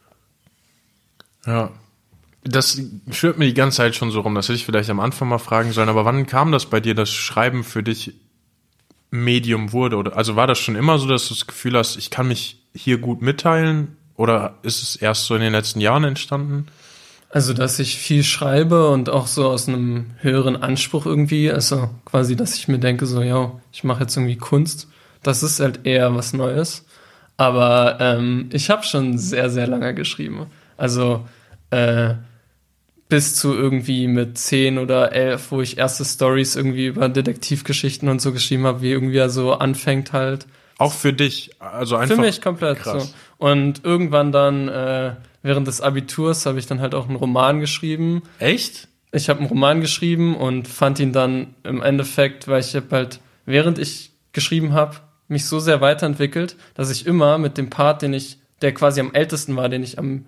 Ja. Das schwirrt mir die ganze Zeit schon so rum, das hätte ich vielleicht am Anfang mal fragen sollen, aber wann kam das bei dir, dass Schreiben für dich Medium wurde? Oder, also war das schon immer so, dass du das Gefühl hast, ich kann mich hier gut mitteilen? Oder ist es erst so in den letzten Jahren entstanden? Also, dass ich viel schreibe und auch so aus einem höheren Anspruch irgendwie, also quasi, dass ich mir denke, so, ja, ich mache jetzt irgendwie Kunst. Das ist halt eher was Neues. Aber ähm, ich habe schon sehr, sehr lange geschrieben. Also, äh, bis zu irgendwie mit zehn oder elf, wo ich erste Stories irgendwie über Detektivgeschichten und so geschrieben habe, wie irgendwie so anfängt halt. Auch für dich, also einfach. Für mich komplett krass. so. Und irgendwann dann, äh, während des Abiturs, habe ich dann halt auch einen Roman geschrieben. Echt? Ich habe einen Roman geschrieben und fand ihn dann im Endeffekt, weil ich habe halt, während ich geschrieben habe, mich so sehr weiterentwickelt, dass ich immer mit dem Part, den ich, der quasi am ältesten war, den ich am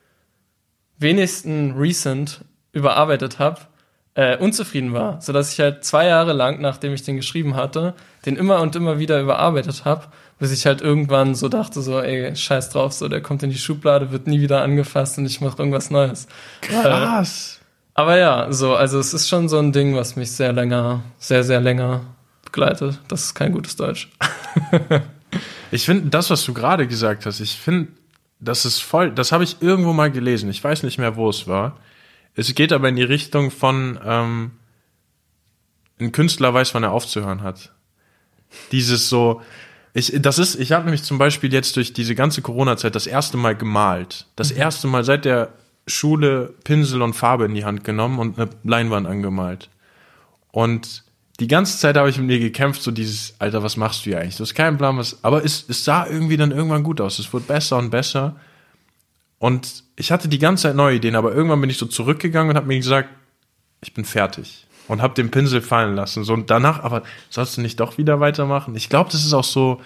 wenigsten recent überarbeitet habe, äh, unzufrieden war. Sodass ich halt zwei Jahre lang, nachdem ich den geschrieben hatte, den immer und immer wieder überarbeitet habe, bis ich halt irgendwann so dachte, so, ey, scheiß drauf, so, der kommt in die Schublade, wird nie wieder angefasst und ich mache irgendwas Neues. Krass. Äh, aber ja, so, also es ist schon so ein Ding, was mich sehr länger, sehr, sehr länger begleitet. Das ist kein gutes Deutsch. Ich finde, das, was du gerade gesagt hast, ich finde, das ist voll, das habe ich irgendwo mal gelesen. Ich weiß nicht mehr, wo es war. Es geht aber in die Richtung von, ähm, ein Künstler weiß, wann er aufzuhören hat. Dieses so, ich, das ist, ich habe nämlich zum Beispiel jetzt durch diese ganze Corona-Zeit das erste Mal gemalt. Das mhm. erste Mal seit der Schule Pinsel und Farbe in die Hand genommen und eine Leinwand angemalt. Und die ganze Zeit habe ich mit mir gekämpft, so dieses, Alter, was machst du hier eigentlich? Du hast keinen Plan, was, aber es, es sah irgendwie dann irgendwann gut aus. Es wurde besser und besser. Und ich hatte die ganze Zeit neue Ideen, aber irgendwann bin ich so zurückgegangen und habe mir gesagt, ich bin fertig. Und habe den Pinsel fallen lassen. So, und danach, aber sollst du nicht doch wieder weitermachen? Ich glaube, das ist auch so,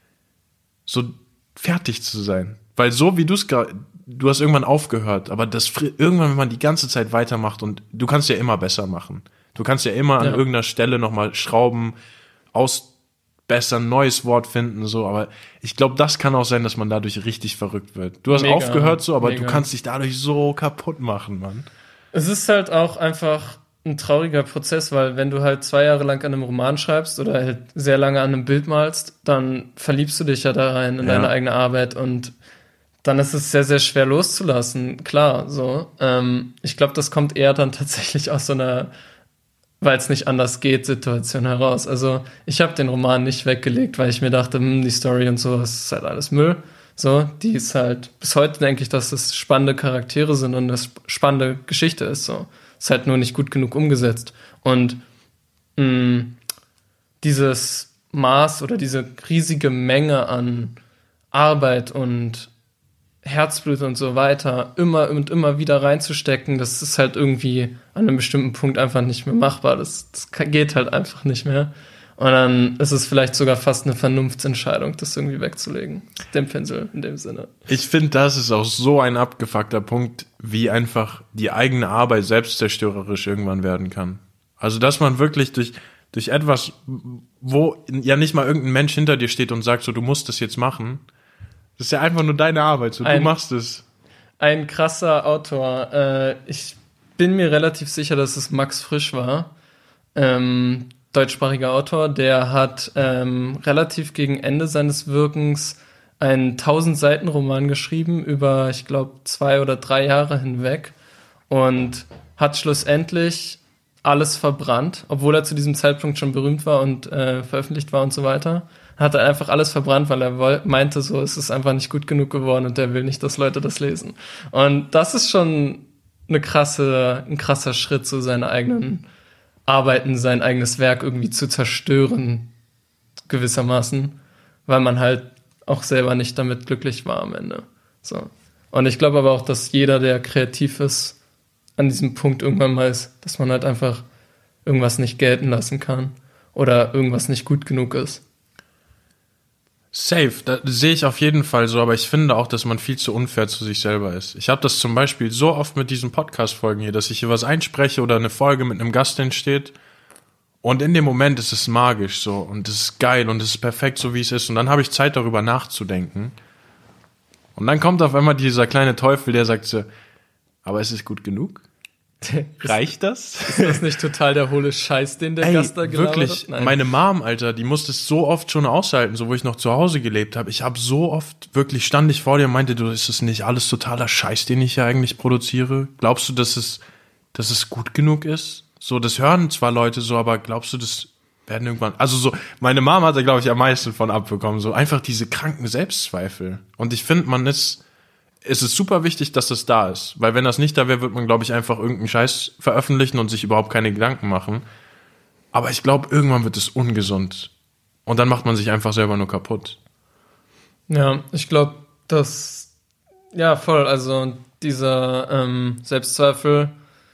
so fertig zu sein. Weil so wie du es gerade, du hast irgendwann aufgehört, aber das irgendwann, wenn man die ganze Zeit weitermacht und du kannst ja immer besser machen. Du kannst ja immer an ja. irgendeiner Stelle nochmal schrauben, ausbessern, neues Wort finden, so. Aber ich glaube, das kann auch sein, dass man dadurch richtig verrückt wird. Du hast Mega, aufgehört, so, aber mega. du kannst dich dadurch so kaputt machen, Mann. Es ist halt auch einfach ein trauriger Prozess, weil wenn du halt zwei Jahre lang an einem Roman schreibst oder halt sehr lange an einem Bild malst, dann verliebst du dich ja da rein in Ja. deine eigene Arbeit und dann ist es sehr, sehr schwer loszulassen. Klar, so. Ähm, ich glaube, das kommt eher dann tatsächlich aus so einer, weil es nicht anders geht, Situation heraus. Also ich habe den Roman nicht weggelegt, weil ich mir dachte, hm, die Story und so, das ist halt alles Müll. So, die ist halt, bis heute denke ich, dass es spannende Charaktere sind und das spannende Geschichte ist, so. Ist halt nur nicht gut genug umgesetzt. Und mh, dieses Maß oder diese riesige Menge an Arbeit und Herzblut und so weiter immer und immer wieder reinzustecken, das ist halt irgendwie an einem bestimmten Punkt einfach nicht mehr machbar. Das, das geht halt einfach nicht mehr. Und dann ist es vielleicht sogar fast eine Vernunftsentscheidung, das irgendwie wegzulegen. Den Pinsel in dem Sinne. Ich finde, das ist auch so ein abgefuckter Punkt, wie einfach die eigene Arbeit selbstzerstörerisch irgendwann werden kann. Also, dass man wirklich durch, durch etwas, wo ja nicht mal irgendein Mensch hinter dir steht und sagt so, du musst das jetzt machen. Das ist ja einfach nur deine Arbeit, so, Ein- du machst es. Ein krasser Autor, äh, ich bin mir relativ sicher, dass es Max Frisch war, ähm, deutschsprachiger Autor, der hat ähm, relativ gegen Ende seines Wirkens einen tausend-Seiten-Roman geschrieben über, ich glaube, zwei oder drei Jahre hinweg und hat schlussendlich alles verbrannt, obwohl er zu diesem Zeitpunkt schon berühmt war und äh, veröffentlicht war und so weiter. Hat er einfach alles verbrannt, weil er woll- meinte, so, es ist einfach nicht gut genug geworden und er will nicht, dass Leute das lesen. Und das ist schon eine krasse, ein krasser Schritt, so seine eigenen Arbeiten, sein eigenes Werk irgendwie zu zerstören, gewissermaßen, weil man halt auch selber nicht damit glücklich war am Ende. So. Und ich glaube aber auch, dass jeder, der kreativ ist, an diesem Punkt irgendwann mal ist, dass man halt einfach irgendwas nicht gelten lassen kann oder irgendwas nicht gut genug ist. Safe, das sehe ich auf jeden Fall so, aber ich finde auch, dass man viel zu unfair zu sich selber ist. Ich habe das zum Beispiel so oft mit diesen Podcast-Folgen hier, dass ich hier was einspreche oder eine Folge mit einem Gast entsteht und in dem Moment ist es magisch so und es ist geil und es ist perfekt so, wie es ist und dann habe ich Zeit, darüber nachzudenken und dann kommt auf einmal dieser kleine Teufel, der sagt so, aber ist es gut genug? Reicht das? Ist das nicht total der hohle Scheiß, den der Ey, Gast da gelabert wirklich, hat? Nein. meine Mom, Alter, die musste es so oft schon aushalten, so wo ich noch zu Hause gelebt habe. Ich habe so oft, wirklich stand ich vor dir und meinte, du, ist es nicht alles totaler Scheiß, den ich hier eigentlich produziere? Glaubst du, dass es, dass es gut genug ist? So, das hören zwar Leute so, aber glaubst du, das werden irgendwann, also so, meine Mom hat da, glaube ich, am meisten von abbekommen, so einfach diese kranken Selbstzweifel. Und ich finde, man ist, es ist super wichtig, dass das da ist. Weil wenn das nicht da wäre, wird man, glaube ich, einfach irgendeinen Scheiß veröffentlichen und sich überhaupt keine Gedanken machen. Aber ich glaube, irgendwann wird es ungesund. Und dann macht man sich einfach selber nur kaputt. Ja, ich glaube, dass, ja, voll, also dieser ähm, Selbstzweifel,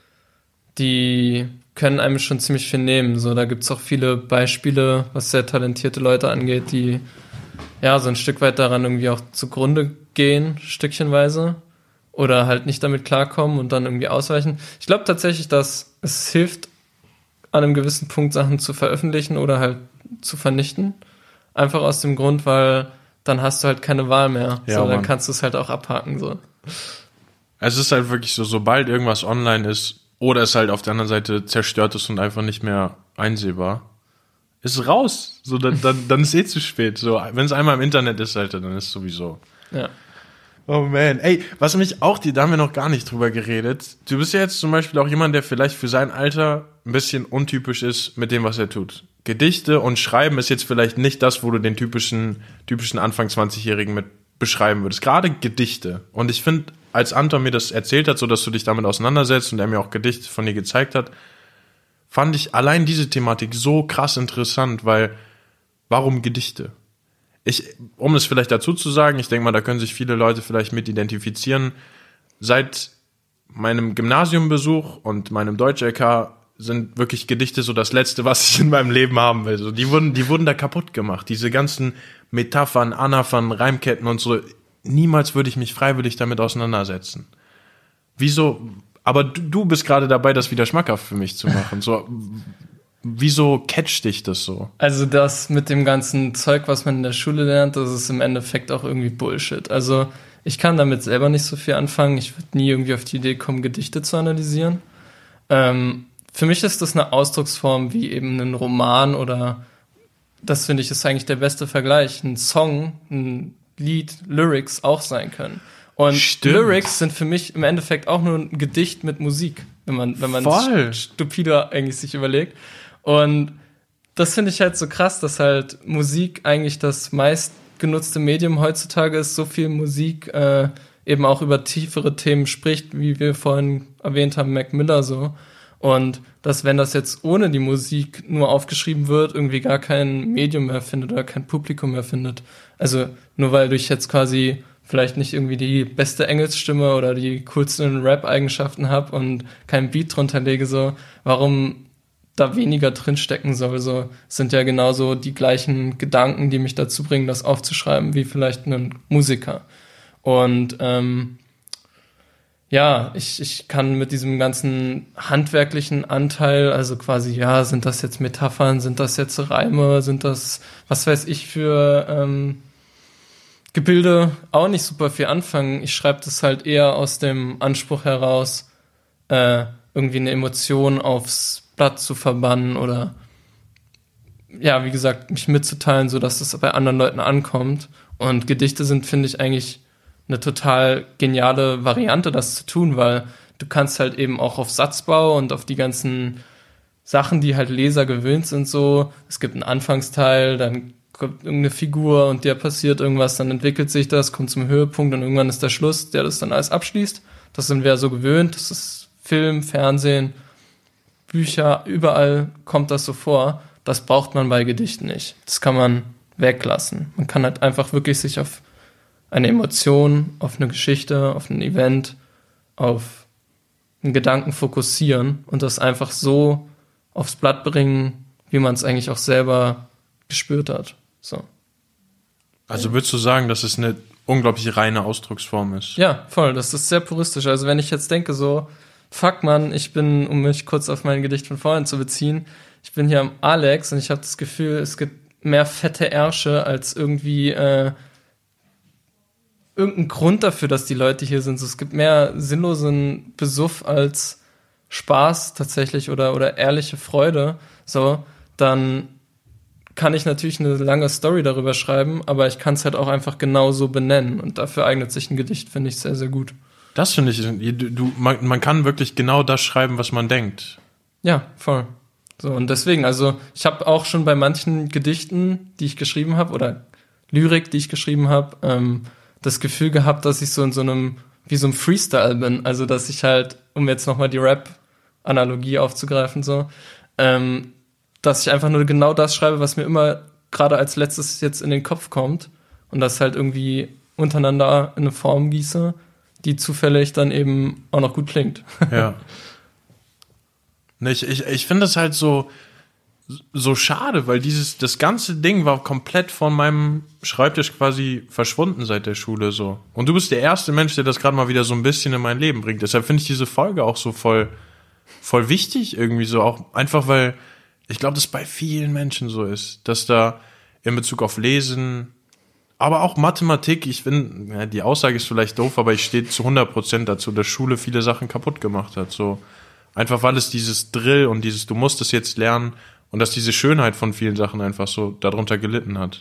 die können einem schon ziemlich viel nehmen. So, da gibt's auch viele Beispiele, was sehr talentierte Leute angeht, die ja so ein Stück weit daran irgendwie auch zugrunde gehen, stückchenweise, oder halt nicht damit klarkommen und dann irgendwie ausweichen. Ich glaube tatsächlich, dass es hilft, an einem gewissen Punkt Sachen zu veröffentlichen oder halt zu vernichten. Einfach aus dem Grund, weil dann hast du halt keine Wahl mehr. Ja, so, dann Mann. kannst du es halt auch abhaken. So. Es ist halt wirklich so, sobald irgendwas online ist oder es halt auf der anderen Seite zerstört ist und einfach nicht mehr einsehbar, ist es raus. So, dann, dann, dann ist eh zu spät. So, wenn es einmal im Internet ist, Alter, dann ist es sowieso. Ja. Oh man, ey, was mich auch, die, da haben wir noch gar nicht drüber geredet. Du bist ja jetzt zum Beispiel auch jemand, der vielleicht für sein Alter ein bisschen untypisch ist mit dem, was er tut. Gedichte und Schreiben ist jetzt vielleicht nicht das, wo du den typischen, typischen Anfang zwanzigjährigen mit beschreiben würdest. Gerade Gedichte. Und ich finde, als Anton mir das erzählt hat, so dass du dich damit auseinandersetzt und er mir auch Gedichte von dir gezeigt hat, fand ich allein diese Thematik so krass interessant, weil warum Gedichte? Ich, um es vielleicht dazu zu sagen, ich denke mal, da können sich viele Leute vielleicht mit identifizieren. Seit meinem Gymnasiumbesuch und meinem Deutsch-L K sind wirklich Gedichte so das Letzte, was ich in meinem Leben haben will. So, die wurden, die wurden da kaputt gemacht. Diese ganzen Metaphern, Anaphern, Reimketten und so. Niemals würde ich mich freiwillig damit auseinandersetzen. Wieso? Aber du, du bist gerade dabei, das wieder schmackhaft für mich zu machen. So, wieso catcht dich das so? Also das mit dem ganzen Zeug, was man in der Schule lernt, das ist im Endeffekt auch irgendwie Bullshit. Also ich kann damit selber nicht so viel anfangen. Ich würde nie irgendwie auf die Idee kommen, Gedichte zu analysieren. Ähm, für mich ist das eine Ausdrucksform wie eben ein Roman oder, das finde ich ist eigentlich der beste Vergleich, ein Song, ein Lied, Lyrics auch sein können. Und Stimmt. Lyrics sind für mich im Endeffekt auch nur ein Gedicht mit Musik, wenn man wenn man Voll. es stupider eigentlich sich überlegt. Und das finde ich halt so krass, dass halt Musik eigentlich das meistgenutzte Medium heutzutage ist, so viel Musik äh, eben auch über tiefere Themen spricht, wie wir vorhin erwähnt haben, Mac Miller so. Und dass, wenn das jetzt ohne die Musik nur aufgeschrieben wird, irgendwie gar kein Medium mehr findet oder kein Publikum mehr findet. Also nur weil ich jetzt quasi vielleicht nicht irgendwie die beste Engelsstimme oder die coolsten Rap-Eigenschaften habe und keinen Beat drunter lege, so, warum da weniger drinstecken soll, so, sind ja genauso die gleichen Gedanken, die mich dazu bringen, das aufzuschreiben, wie vielleicht ein Musiker. Und ähm, ja, ich, ich kann mit diesem ganzen handwerklichen Anteil, also quasi, ja, sind das jetzt Metaphern, sind das jetzt Reime, sind das, was weiß ich, für ähm, Gebilde, auch nicht super viel anfangen. Ich schreibe das halt eher aus dem Anspruch heraus, äh, irgendwie eine Emotion aufs Blatt zu verbannen oder ja, wie gesagt, mich mitzuteilen, sodass es bei anderen Leuten ankommt. Und Gedichte sind, finde ich, eigentlich eine total geniale Variante, das zu tun, weil du kannst halt eben auch auf Satzbau und auf die ganzen Sachen, die halt Leser gewöhnt sind, so, es gibt einen Anfangsteil, dann kommt irgendeine Figur und der passiert irgendwas, dann entwickelt sich das, kommt zum Höhepunkt und irgendwann ist der Schluss, der das dann alles abschließt. Das sind wir ja so gewöhnt, das ist Film, Fernsehen, Bücher, überall kommt das so vor. Das braucht man bei Gedichten nicht. Das kann man weglassen. Man kann halt einfach wirklich sich auf eine Emotion, auf eine Geschichte, auf ein Event, auf einen Gedanken fokussieren und das einfach so aufs Blatt bringen, wie man es eigentlich auch selber gespürt hat. So. Also würdest du sagen, dass es eine unglaublich reine Ausdrucksform ist? Ja, voll. Das ist sehr puristisch. Also wenn ich jetzt denke so, fuck man, ich bin, um mich kurz auf mein Gedicht von vorhin zu beziehen, ich bin hier am Alex und ich habe das Gefühl, es gibt mehr fette Ärsche als irgendwie äh, irgendein Grund dafür, dass die Leute hier sind. So, es gibt mehr sinnlosen Besuff als Spaß tatsächlich oder, oder ehrliche Freude. So, dann kann ich natürlich eine lange Story darüber schreiben, aber ich kann es halt auch einfach genauso benennen. Und dafür eignet sich ein Gedicht, finde ich, sehr, sehr gut. Das finde ich, du, du, man, man kann wirklich genau das schreiben, was man denkt. Ja, voll. So, und deswegen, also ich habe auch schon bei manchen Gedichten, die ich geschrieben habe, oder Lyrik, die ich geschrieben habe, ähm, das Gefühl gehabt, dass ich so in so einem, wie so einem Freestyle bin. Also, dass ich halt, um jetzt nochmal die Rap-Analogie aufzugreifen, so, ähm, dass ich einfach nur genau das schreibe, was mir immer gerade als letztes jetzt in den Kopf kommt und das halt irgendwie untereinander in eine Form gieße, die zufällig dann eben auch noch gut klingt. Ja. Ich, ich, ich finde das halt so, so schade, weil dieses, das ganze Ding war komplett von meinem Schreibtisch quasi verschwunden seit der Schule, so. Und du bist der erste Mensch, der das gerade mal wieder so ein bisschen in mein Leben bringt. Deshalb finde ich diese Folge auch so voll, voll wichtig irgendwie so, auch einfach, weil ich glaube, dass bei vielen Menschen so ist, dass da in Bezug auf Lesen, aber auch Mathematik, ich finde, ja, die Aussage ist vielleicht doof, aber ich stehe zu hundert Prozent dazu, dass Schule viele Sachen kaputt gemacht hat, so. Einfach weil es dieses Drill und dieses, du musst es jetzt lernen und dass diese Schönheit von vielen Sachen einfach so darunter gelitten hat.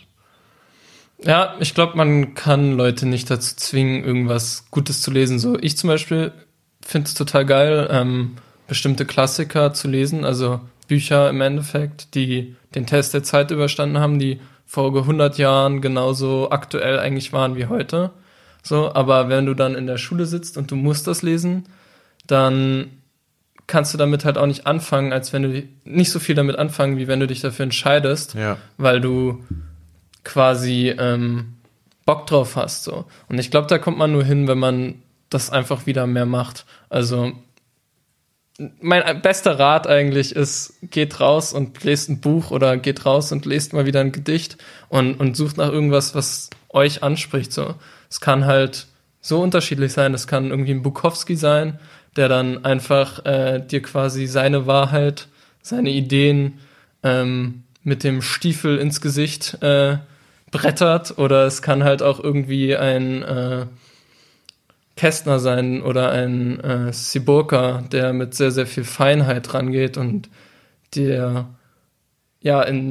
Ja, ich glaube, man kann Leute nicht dazu zwingen, irgendwas Gutes zu lesen. So, ich zum Beispiel finde es total geil, ähm, bestimmte Klassiker zu lesen, also Bücher im Endeffekt, die den Test der Zeit überstanden haben, die vor hundert Jahren genauso aktuell eigentlich waren wie heute. So, aber wenn du dann in der Schule sitzt und du musst das lesen, dann kannst du damit halt auch nicht anfangen, als wenn du nicht so viel damit anfangen, wie wenn du dich dafür entscheidest, ja. Weil du quasi ähm, Bock drauf hast. So. Und ich glaube, da kommt man nur hin, wenn man das einfach wieder mehr macht. Also mein bester Rat eigentlich ist, geht raus und lest ein Buch oder geht raus und lest mal wieder ein Gedicht und, und sucht nach irgendwas, was euch anspricht. So. Es kann halt so unterschiedlich sein. Es kann irgendwie ein Bukowski sein, der dann einfach äh, dir quasi seine Wahrheit, seine Ideen ähm, mit dem Stiefel ins Gesicht äh, brettert. Oder es kann halt auch irgendwie ein äh, Kästner sein oder ein äh, Siburka, der mit sehr, sehr viel Feinheit rangeht und der ja in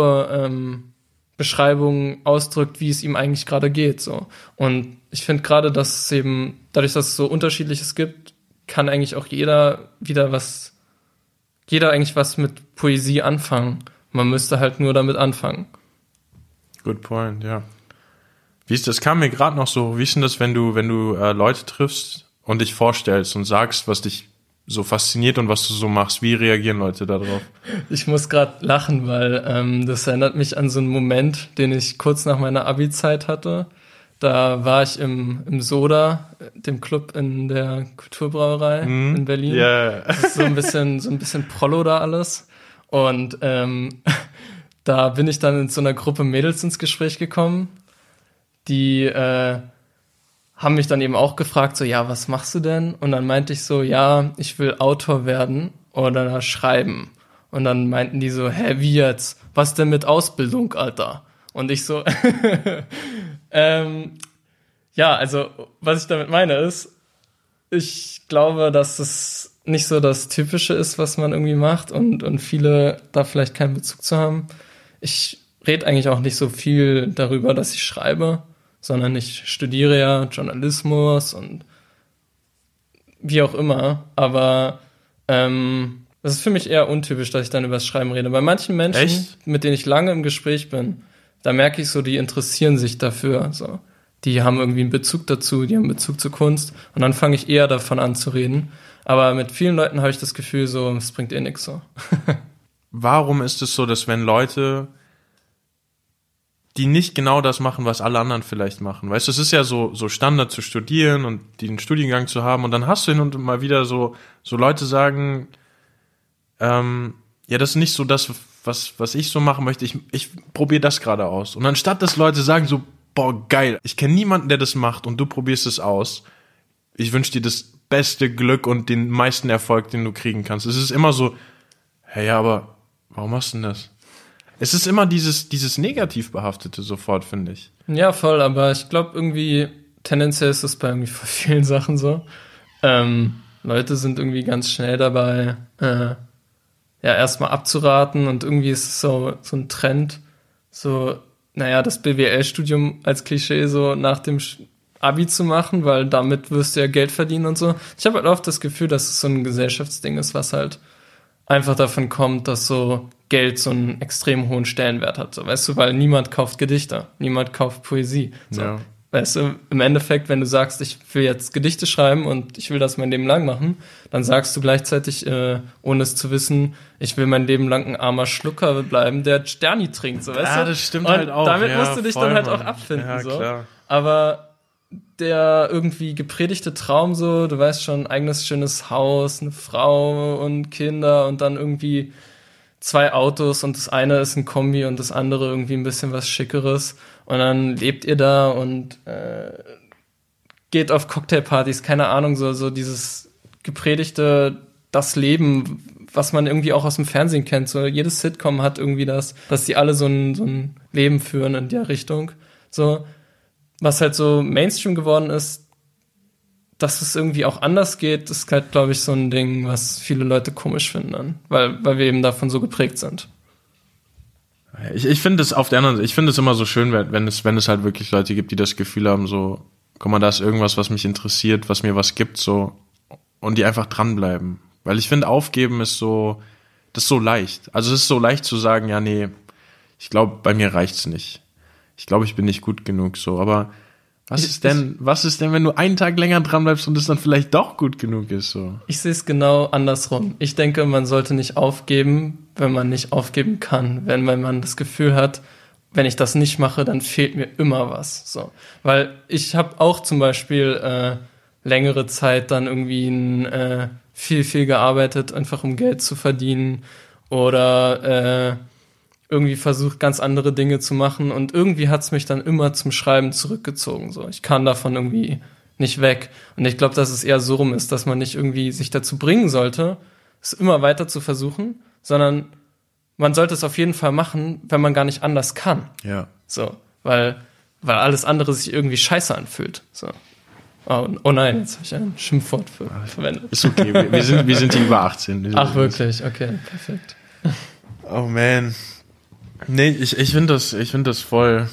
Naturbeschreibungen ähm, ausdrückt, wie es ihm eigentlich gerade geht. So. Und ich finde gerade, dass es eben, dadurch, dass es so Unterschiedliches gibt, kann eigentlich auch jeder wieder was, jeder eigentlich was mit Poesie anfangen. Man müsste halt nur damit anfangen. Good point, ja. Wie ist das? Kam mir gerade noch so, wie ist denn das, wenn du, wenn du äh, Leute triffst und dich vorstellst und sagst, was dich so fasziniert und was du so machst, wie reagieren Leute darauf? Ich muss gerade lachen, weil ähm, das erinnert mich an so einen Moment, den ich kurz nach meiner Abi-Zeit hatte. Da war ich im, im Soda, dem Club in der Kulturbrauerei mm, in Berlin. Yeah. Das ist so ein bisschen, so ein bisschen Prollo da alles. Und ähm, da bin ich dann in so einer Gruppe Mädels ins Gespräch gekommen. Die äh, haben mich dann eben auch gefragt, so, ja, was machst du denn? Und dann meinte ich so, ja, ich will Autor werden oder schreiben. Und dann meinten die so, hä, wie jetzt? Was denn mit Ausbildung, Alter? Und ich so, ähm, ja, also, was ich damit meine ist, ich glaube, dass es nicht so das Typische ist, was man irgendwie macht und, und viele da vielleicht keinen Bezug zu haben. Ich rede eigentlich auch nicht so viel darüber, dass ich schreibe, sondern ich studiere ja Journalismus und wie auch immer, aber ähm, das ist für mich eher untypisch, dass ich dann über das Schreiben rede. Bei manchen Menschen, Echt? mit denen ich lange im Gespräch bin, da merke ich so, die interessieren sich dafür, so. Die haben irgendwie einen Bezug dazu, die haben einen Bezug zur Kunst und dann fange ich eher davon an zu reden. Aber mit vielen Leuten habe ich das Gefühl, so, es bringt eh nichts so. Warum ist es so, dass wenn Leute, die nicht genau das machen, was alle anderen vielleicht machen, weißt du, es ist ja so, so Standard zu studieren und den Studiengang zu haben und dann hast du hin und mal wieder so, so Leute sagen, ähm, ja, das ist nicht so das, was, was ich so machen möchte, ich, ich probiere das gerade aus. Und anstatt dass Leute sagen so, boah, geil, ich kenne niemanden, der das macht und du probierst es aus. Ich wünsche dir das beste Glück und den meisten Erfolg, den du kriegen kannst. Es ist immer so, hey, ja, aber warum machst du denn das? Es ist immer dieses, dieses Negativbehaftete sofort, finde ich. Ja, voll, aber ich glaube irgendwie, tendenziell ist es bei irgendwie vor vielen Sachen so. Ähm, Leute sind irgendwie ganz schnell dabei, äh, ja, erstmal abzuraten und irgendwie ist es so, so ein Trend, so, naja, das B W L-Studium als Klischee so nach dem Abi zu machen, weil damit wirst du ja Geld verdienen und so. Ich habe halt oft das Gefühl, dass es so ein Gesellschaftsding ist, was halt einfach davon kommt, dass so Geld so einen extrem hohen Stellenwert hat. So, weißt du, weil niemand kauft Gedichte, niemand kauft Poesie. So. Ja. Weißt du, im Endeffekt, wenn du sagst, ich will jetzt Gedichte schreiben und ich will das mein Leben lang machen, dann sagst du gleichzeitig, äh, ohne es zu wissen, ich will mein Leben lang ein armer Schlucker bleiben, der Sterni trinkt, so, weißt Ja, du? das stimmt und halt auch. damit ja, musst du dich voll, dann halt Mann. auch abfinden, ja, so. Klar. Aber der irgendwie gepredigte Traum so, du weißt schon, eigenes schönes Haus, eine Frau und Kinder und dann irgendwie zwei Autos und das eine ist ein Kombi und das andere irgendwie ein bisschen was Schickeres und dann lebt ihr da und äh, geht auf Cocktailpartys, keine Ahnung, so, so dieses gepredigte, das Leben, was man irgendwie auch aus dem Fernsehen kennt, so jedes Sitcom hat irgendwie das, dass die alle so ein, so ein Leben führen in der Richtung, so, was halt so Mainstream geworden ist, dass es irgendwie auch anders geht, ist halt, glaube ich, so ein Ding, was viele Leute komisch finden dann, weil, weil wir eben davon so geprägt sind. Ich, ich finde es auf der anderen Seite, ich finde es immer so schön, wenn, wenn es, wenn es halt wirklich Leute gibt, die das Gefühl haben, so, guck mal, da ist irgendwas, was mich interessiert, was mir was gibt, so, und die einfach dranbleiben. Weil ich finde, aufgeben ist so, das ist so leicht. Also es ist so leicht zu sagen, ja, nee, ich glaube, bei mir reicht's nicht. Ich glaube, ich bin nicht gut genug, so, aber was Ich- ist denn, was ist denn, wenn du einen Tag länger dran bleibst und es dann vielleicht doch gut genug ist, so? Ich sehe es genau andersrum. Ich denke, man sollte nicht aufgeben, wenn man nicht aufgeben kann. Wenn, wenn man das Gefühl hat, wenn ich das nicht mache, dann fehlt mir immer was. So, weil ich habe auch zum Beispiel äh, längere Zeit dann irgendwie ein, äh, viel, viel gearbeitet, einfach um Geld zu verdienen oder äh, irgendwie versucht, ganz andere Dinge zu machen und irgendwie hat's mich dann immer zum Schreiben zurückgezogen. So, ich kann davon irgendwie nicht weg. Und ich glaube, dass es eher so rum ist, dass man nicht irgendwie sich dazu bringen sollte, es immer weiter zu versuchen, sondern man sollte es auf jeden Fall machen, wenn man gar nicht anders kann. Ja. So, weil, weil alles andere sich irgendwie scheiße anfühlt. So. Oh, oh nein, jetzt habe ich ein Schimpfwort für, verwendet. Ist okay, wir, wir sind, wir sind hier über achtzehn. Wir sind- Ach, wirklich? Okay, perfekt. Oh man. Nee, ich, ich finde das, ich finde das voll,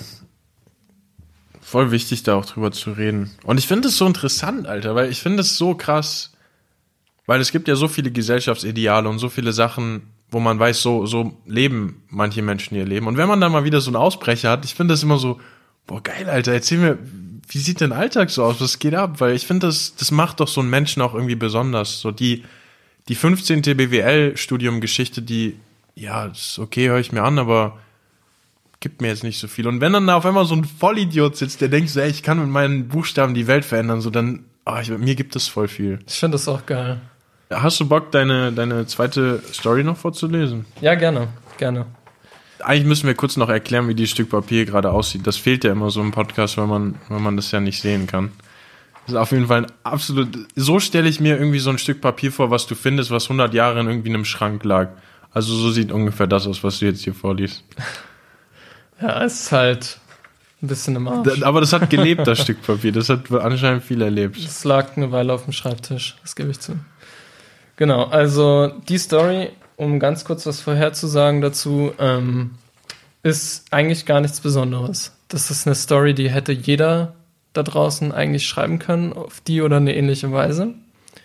voll wichtig, da auch drüber zu reden. Und ich finde es so interessant, Alter, weil ich finde es so krass, weil es gibt ja so viele Gesellschaftsideale und so viele Sachen, wo man weiß, so, so leben manche Menschen ihr Leben. Und wenn man dann mal wieder so einen Ausbrecher hat, ich finde das immer so, boah, geil, Alter, erzähl mir, wie sieht dein Alltag so aus? Was geht ab? Weil ich finde, das, das macht doch so einen Menschen auch irgendwie besonders. So die, die fünfzehnte B W L-Studium-Geschichte, die, ja, ist okay, höre ich mir an, aber gibt mir jetzt nicht so viel. Und wenn dann da auf einmal so ein Vollidiot sitzt, der denkt so, ey, ich kann mit meinen Buchstaben die Welt verändern, so dann, ah, ich, mir gibt es voll viel. Ich finde das auch geil. Hast du Bock, deine, deine zweite Story noch vorzulesen? Ja, gerne, gerne. Eigentlich müssen wir kurz noch erklären, wie dieses Stück Papier gerade aussieht. Das fehlt ja immer so im Podcast, weil man, weil man das ja nicht sehen kann. Das ist auf jeden Fall ein absolut, so stelle ich mir irgendwie so ein Stück Papier vor, was du findest, was hundert Jahre in irgendwie einem Schrank lag. Also so sieht ungefähr das aus, was du jetzt hier vorliest. Ja, es ist halt ein bisschen im Arsch. Aber das hat gelebt, das Stück Papier. Das hat anscheinend viel erlebt. Es lag eine Weile auf dem Schreibtisch, das gebe ich zu. Genau, also die Story, um ganz kurz was vorherzusagen dazu, ähm, ist eigentlich gar nichts Besonderes. Das ist eine Story, die hätte jeder da draußen eigentlich schreiben können, auf die oder eine ähnliche Weise.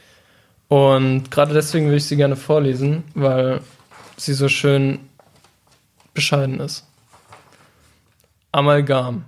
Und gerade deswegen würde ich sie gerne vorlesen, weil sie so schön bescheiden ist. Amalgam.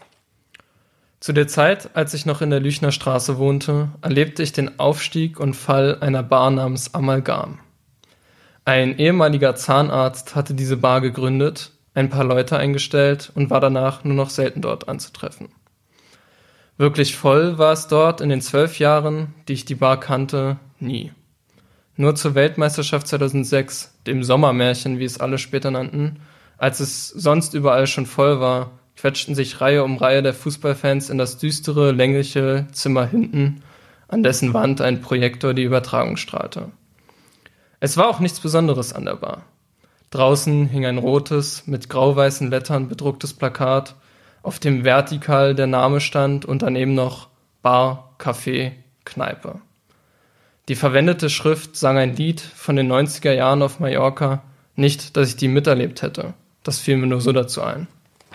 Zu der Zeit, als ich noch in der Lüchner Straße wohnte, erlebte ich den Aufstieg und Fall einer Bar namens Amalgam. Ein ehemaliger Zahnarzt hatte diese Bar gegründet, ein paar Leute eingestellt und war danach nur noch selten dort anzutreffen. Wirklich voll war es dort in den zwölf Jahren, die ich die Bar kannte, nie. Nur zur Weltmeisterschaft zweitausendsechs, dem Sommermärchen, wie es alle später nannten, als es sonst überall schon voll war, quetschten sich Reihe um Reihe der Fußballfans in das düstere, längliche Zimmer hinten, an dessen Wand ein Projektor die Übertragung strahlte. Es war auch nichts Besonderes an der Bar. Draußen hing ein rotes, mit grau-weißen Lettern bedrucktes Plakat, auf dem vertikal der Name stand und daneben noch Bar, Café, Kneipe. Die verwendete Schrift sang ein Lied von den neunziger Jahren auf Mallorca, nicht, dass ich die miterlebt hätte. Das fiel mir nur so dazu ein.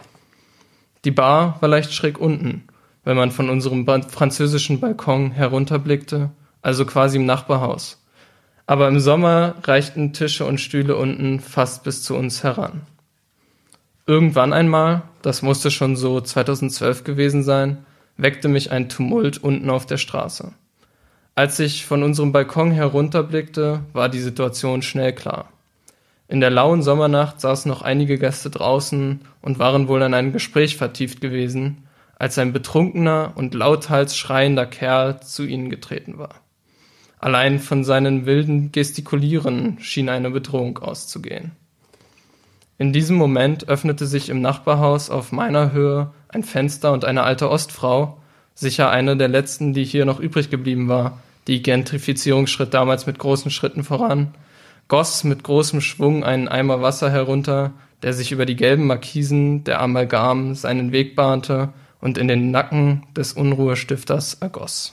Die Bar war leicht schräg unten, wenn man von unserem französischen Balkon herunterblickte, also quasi im Nachbarhaus. Aber im Sommer reichten Tische und Stühle unten fast bis zu uns heran. Irgendwann einmal, das musste schon so zweitausendzwölf gewesen sein, weckte mich ein Tumult unten auf der Straße. Als ich von unserem Balkon herunterblickte, war die Situation schnell klar. In der lauen Sommernacht saßen noch einige Gäste draußen und waren wohl in ein Gespräch vertieft gewesen, als ein betrunkener und lauthals schreiender Kerl zu ihnen getreten war. Allein von seinen wilden Gestikulieren schien eine Bedrohung auszugehen. In diesem Moment öffnete sich im Nachbarhaus auf meiner Höhe ein Fenster und eine alte Ostfrau, sicher eine der letzten, die hier noch übrig geblieben war, die Gentrifizierung schritt damals mit großen Schritten voran, goss mit großem Schwung einen Eimer Wasser herunter, der sich über die gelben Markisen der Amalgam seinen Weg bahnte und in den Nacken des Unruhestifters ergoss.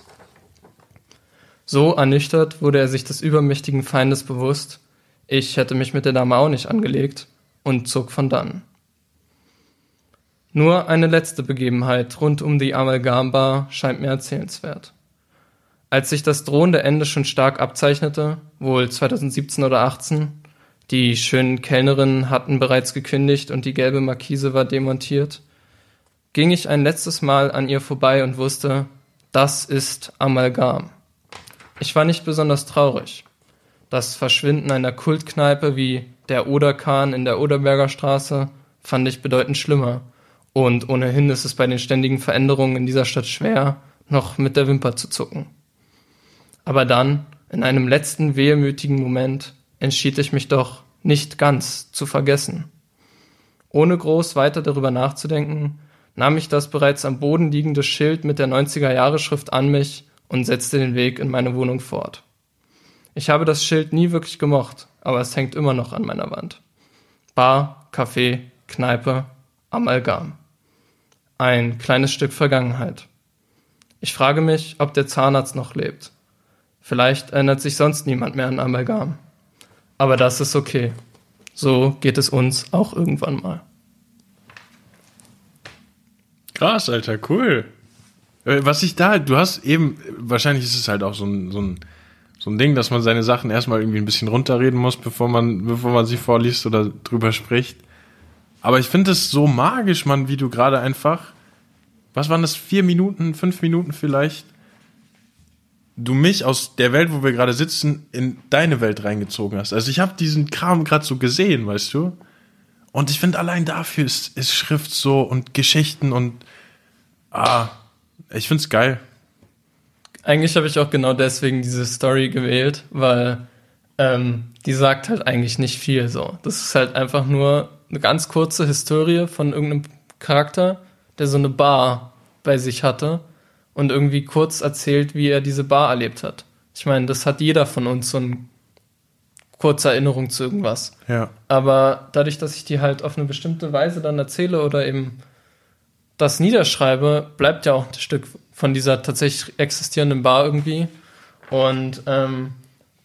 So ernüchtert wurde er sich des übermächtigen Feindes bewusst, ich hätte mich mit der Dame auch nicht angelegt, und zog von dannen. Nur eine letzte Begebenheit rund um die Amalgam-Bar scheint mir erzählenswert. Als sich das drohende Ende schon stark abzeichnete, wohl zweitausendsiebzehn oder achtzehn, die schönen Kellnerinnen hatten bereits gekündigt und die gelbe Markise war demontiert, ging ich ein letztes Mal an ihr vorbei und wusste, das ist Amalgam. Ich war nicht besonders traurig. Das Verschwinden einer Kultkneipe wie der Oderkahn in der Oderberger Straße fand ich bedeutend schlimmer. Und ohnehin ist es bei den ständigen Veränderungen in dieser Stadt schwer, noch mit der Wimper zu zucken. Aber dann, in einem letzten wehmütigen Moment, entschied ich mich doch, nicht ganz zu vergessen. Ohne groß weiter darüber nachzudenken, nahm ich das bereits am Boden liegende Schild mit der neunziger-Jahre-Schrift an mich und setzte den Weg in meine Wohnung fort. Ich habe das Schild nie wirklich gemocht, aber es hängt immer noch an meiner Wand. Bar, Café, Kneipe, Amalgam. Ein kleines Stück Vergangenheit. Ich frage mich, ob der Zahnarzt noch lebt. Vielleicht erinnert sich sonst niemand mehr an Amalgam. Aber das ist okay. So geht es uns auch irgendwann mal. Krass, Alter, cool. Was ich da, du hast eben, wahrscheinlich ist es halt auch so ein, so ein, so ein Ding, dass man seine Sachen erstmal irgendwie ein bisschen runterreden muss, bevor man, bevor man sie vorliest oder drüber spricht. Aber ich finde es so magisch, Mann, wie du gerade einfach, was waren das, vier Minuten, fünf Minuten vielleicht, du mich aus der Welt, wo wir gerade sitzen, in deine Welt reingezogen hast. Also ich habe diesen Kram gerade so gesehen, weißt du? Und ich finde, allein dafür ist, ist Schrift so und Geschichten und ah, ich find's geil. Eigentlich habe ich auch genau deswegen diese Story gewählt, weil ähm, die sagt halt eigentlich nicht viel so. Das ist halt einfach nur eine ganz kurze Historie von irgendeinem Charakter, der so eine Bar bei sich hatte und irgendwie kurz erzählt, wie er diese Bar erlebt hat. Ich meine, das hat jeder von uns, so eine kurze Erinnerung zu irgendwas. Ja. Aber dadurch, dass ich die halt auf eine bestimmte Weise dann erzähle oder eben das niederschreibe, bleibt ja auch ein Stück von dieser tatsächlich existierenden Bar irgendwie. Und ähm,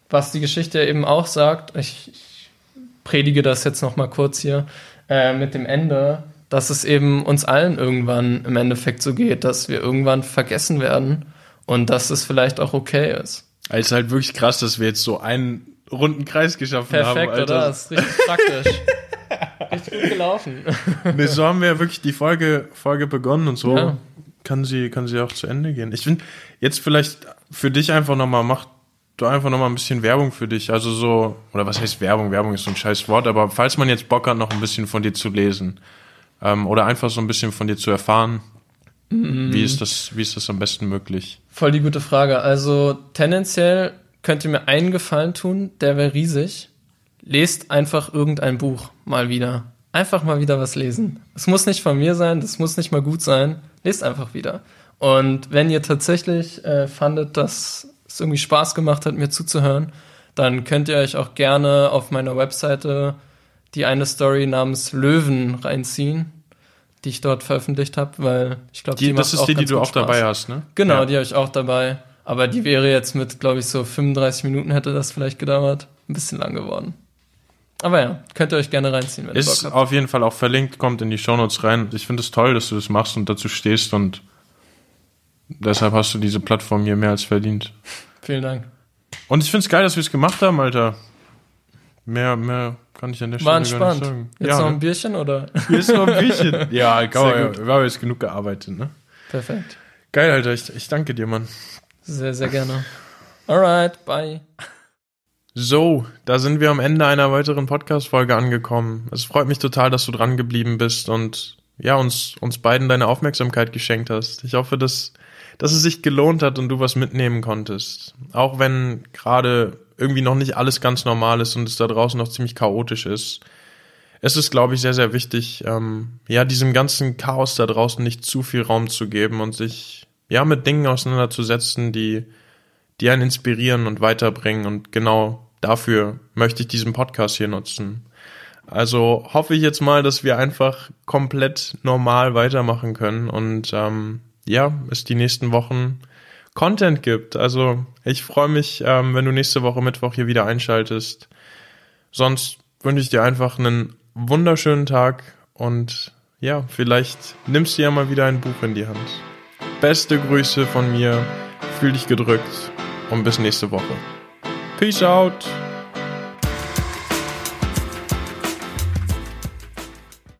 was die Geschichte eben auch sagt, ich, ich predige das jetzt noch mal kurz hier, äh, mit dem Ende, dass es eben uns allen irgendwann im Endeffekt so geht, dass wir irgendwann vergessen werden und dass es vielleicht auch okay ist. Es ist halt wirklich krass, dass wir jetzt so einen runden Kreis geschaffen Perfekt, haben. Perfekt, oder? Das ist richtig praktisch. Richtig gut gelaufen. Nee, so haben wir ja wirklich die Folge, Folge begonnen und so ja. kann sie, kann sie auch zu Ende gehen. Ich finde, jetzt vielleicht für dich einfach nochmal, mach du einfach nochmal ein bisschen Werbung für dich. Also so, oder was heißt Werbung? Werbung ist so ein scheiß Wort, aber falls man jetzt Bock hat, noch ein bisschen von dir zu lesen, ähm, oder einfach so ein bisschen von dir zu erfahren, mhm. wie ist das, wie ist das am besten möglich? Voll die gute Frage. Also tendenziell könnt ihr mir einen Gefallen tun, der wäre riesig. Lest einfach irgendein Buch mal wieder. Einfach mal wieder was lesen. Es muss nicht von mir sein, das muss nicht mal gut sein. Lest einfach wieder. Und wenn ihr tatsächlich äh, fandet, dass es irgendwie Spaß gemacht hat, mir zuzuhören, dann könnt ihr euch auch gerne auf meiner Webseite die eine Story namens Löwen reinziehen, die ich dort veröffentlicht habe, weil ich glaube, die, die macht das ist auch die, die du auch Spaß. dabei hast, ne? Genau, ja. die habe ich auch dabei. Aber die wäre jetzt mit, glaube ich, so fünfunddreißig Minuten hätte das vielleicht gedauert. Ein bisschen lang geworden. Aber ja, könnt ihr euch gerne reinziehen, wenn ihr Bock habt. Ist auf jeden Fall auch verlinkt, kommt in die Shownotes rein. Ich finde es toll, dass du das machst und dazu stehst und deshalb hast du diese Plattform hier mehr als verdient. Vielen Dank. Und ich finde es geil, dass wir es gemacht haben, Alter. Mehr, mehr kann ich an der Stelle War gar entspannt. nicht sagen. Jetzt ja, noch ne? ein Bierchen, oder? Hier ist noch ein Bierchen. Ja, Sehr wir, gut. wir haben jetzt genug gearbeitet, ne? Perfekt. Geil, Alter. Ich, ich danke dir, Mann. Sehr, sehr gerne. Alright, bye. So, da sind wir am Ende einer weiteren Podcast-Folge angekommen. Es freut mich total, dass du dran geblieben bist und ja, uns, uns beiden deine Aufmerksamkeit geschenkt hast. Ich hoffe, dass, dass es sich gelohnt hat und du was mitnehmen konntest. Auch wenn gerade irgendwie noch nicht alles ganz normal ist und es da draußen noch ziemlich chaotisch ist. Es ist, glaube ich, sehr, sehr wichtig, ähm, ja, diesem ganzen Chaos da draußen nicht zu viel Raum zu geben und sich, ja, mit Dingen auseinanderzusetzen, die, die einen inspirieren und weiterbringen. Und genau dafür möchte ich diesen Podcast hier nutzen. Also hoffe ich jetzt mal, dass wir einfach komplett normal weitermachen können und ähm, ja, es die nächsten Wochen Content gibt. Also ich freue mich, ähm, wenn du nächste Woche Mittwoch hier wieder einschaltest. Sonst wünsche ich dir einfach einen wunderschönen Tag und ja, vielleicht nimmst du ja mal wieder ein Buch in die Hand. Beste Grüße von mir, fühl dich gedrückt und bis nächste Woche. Peace out!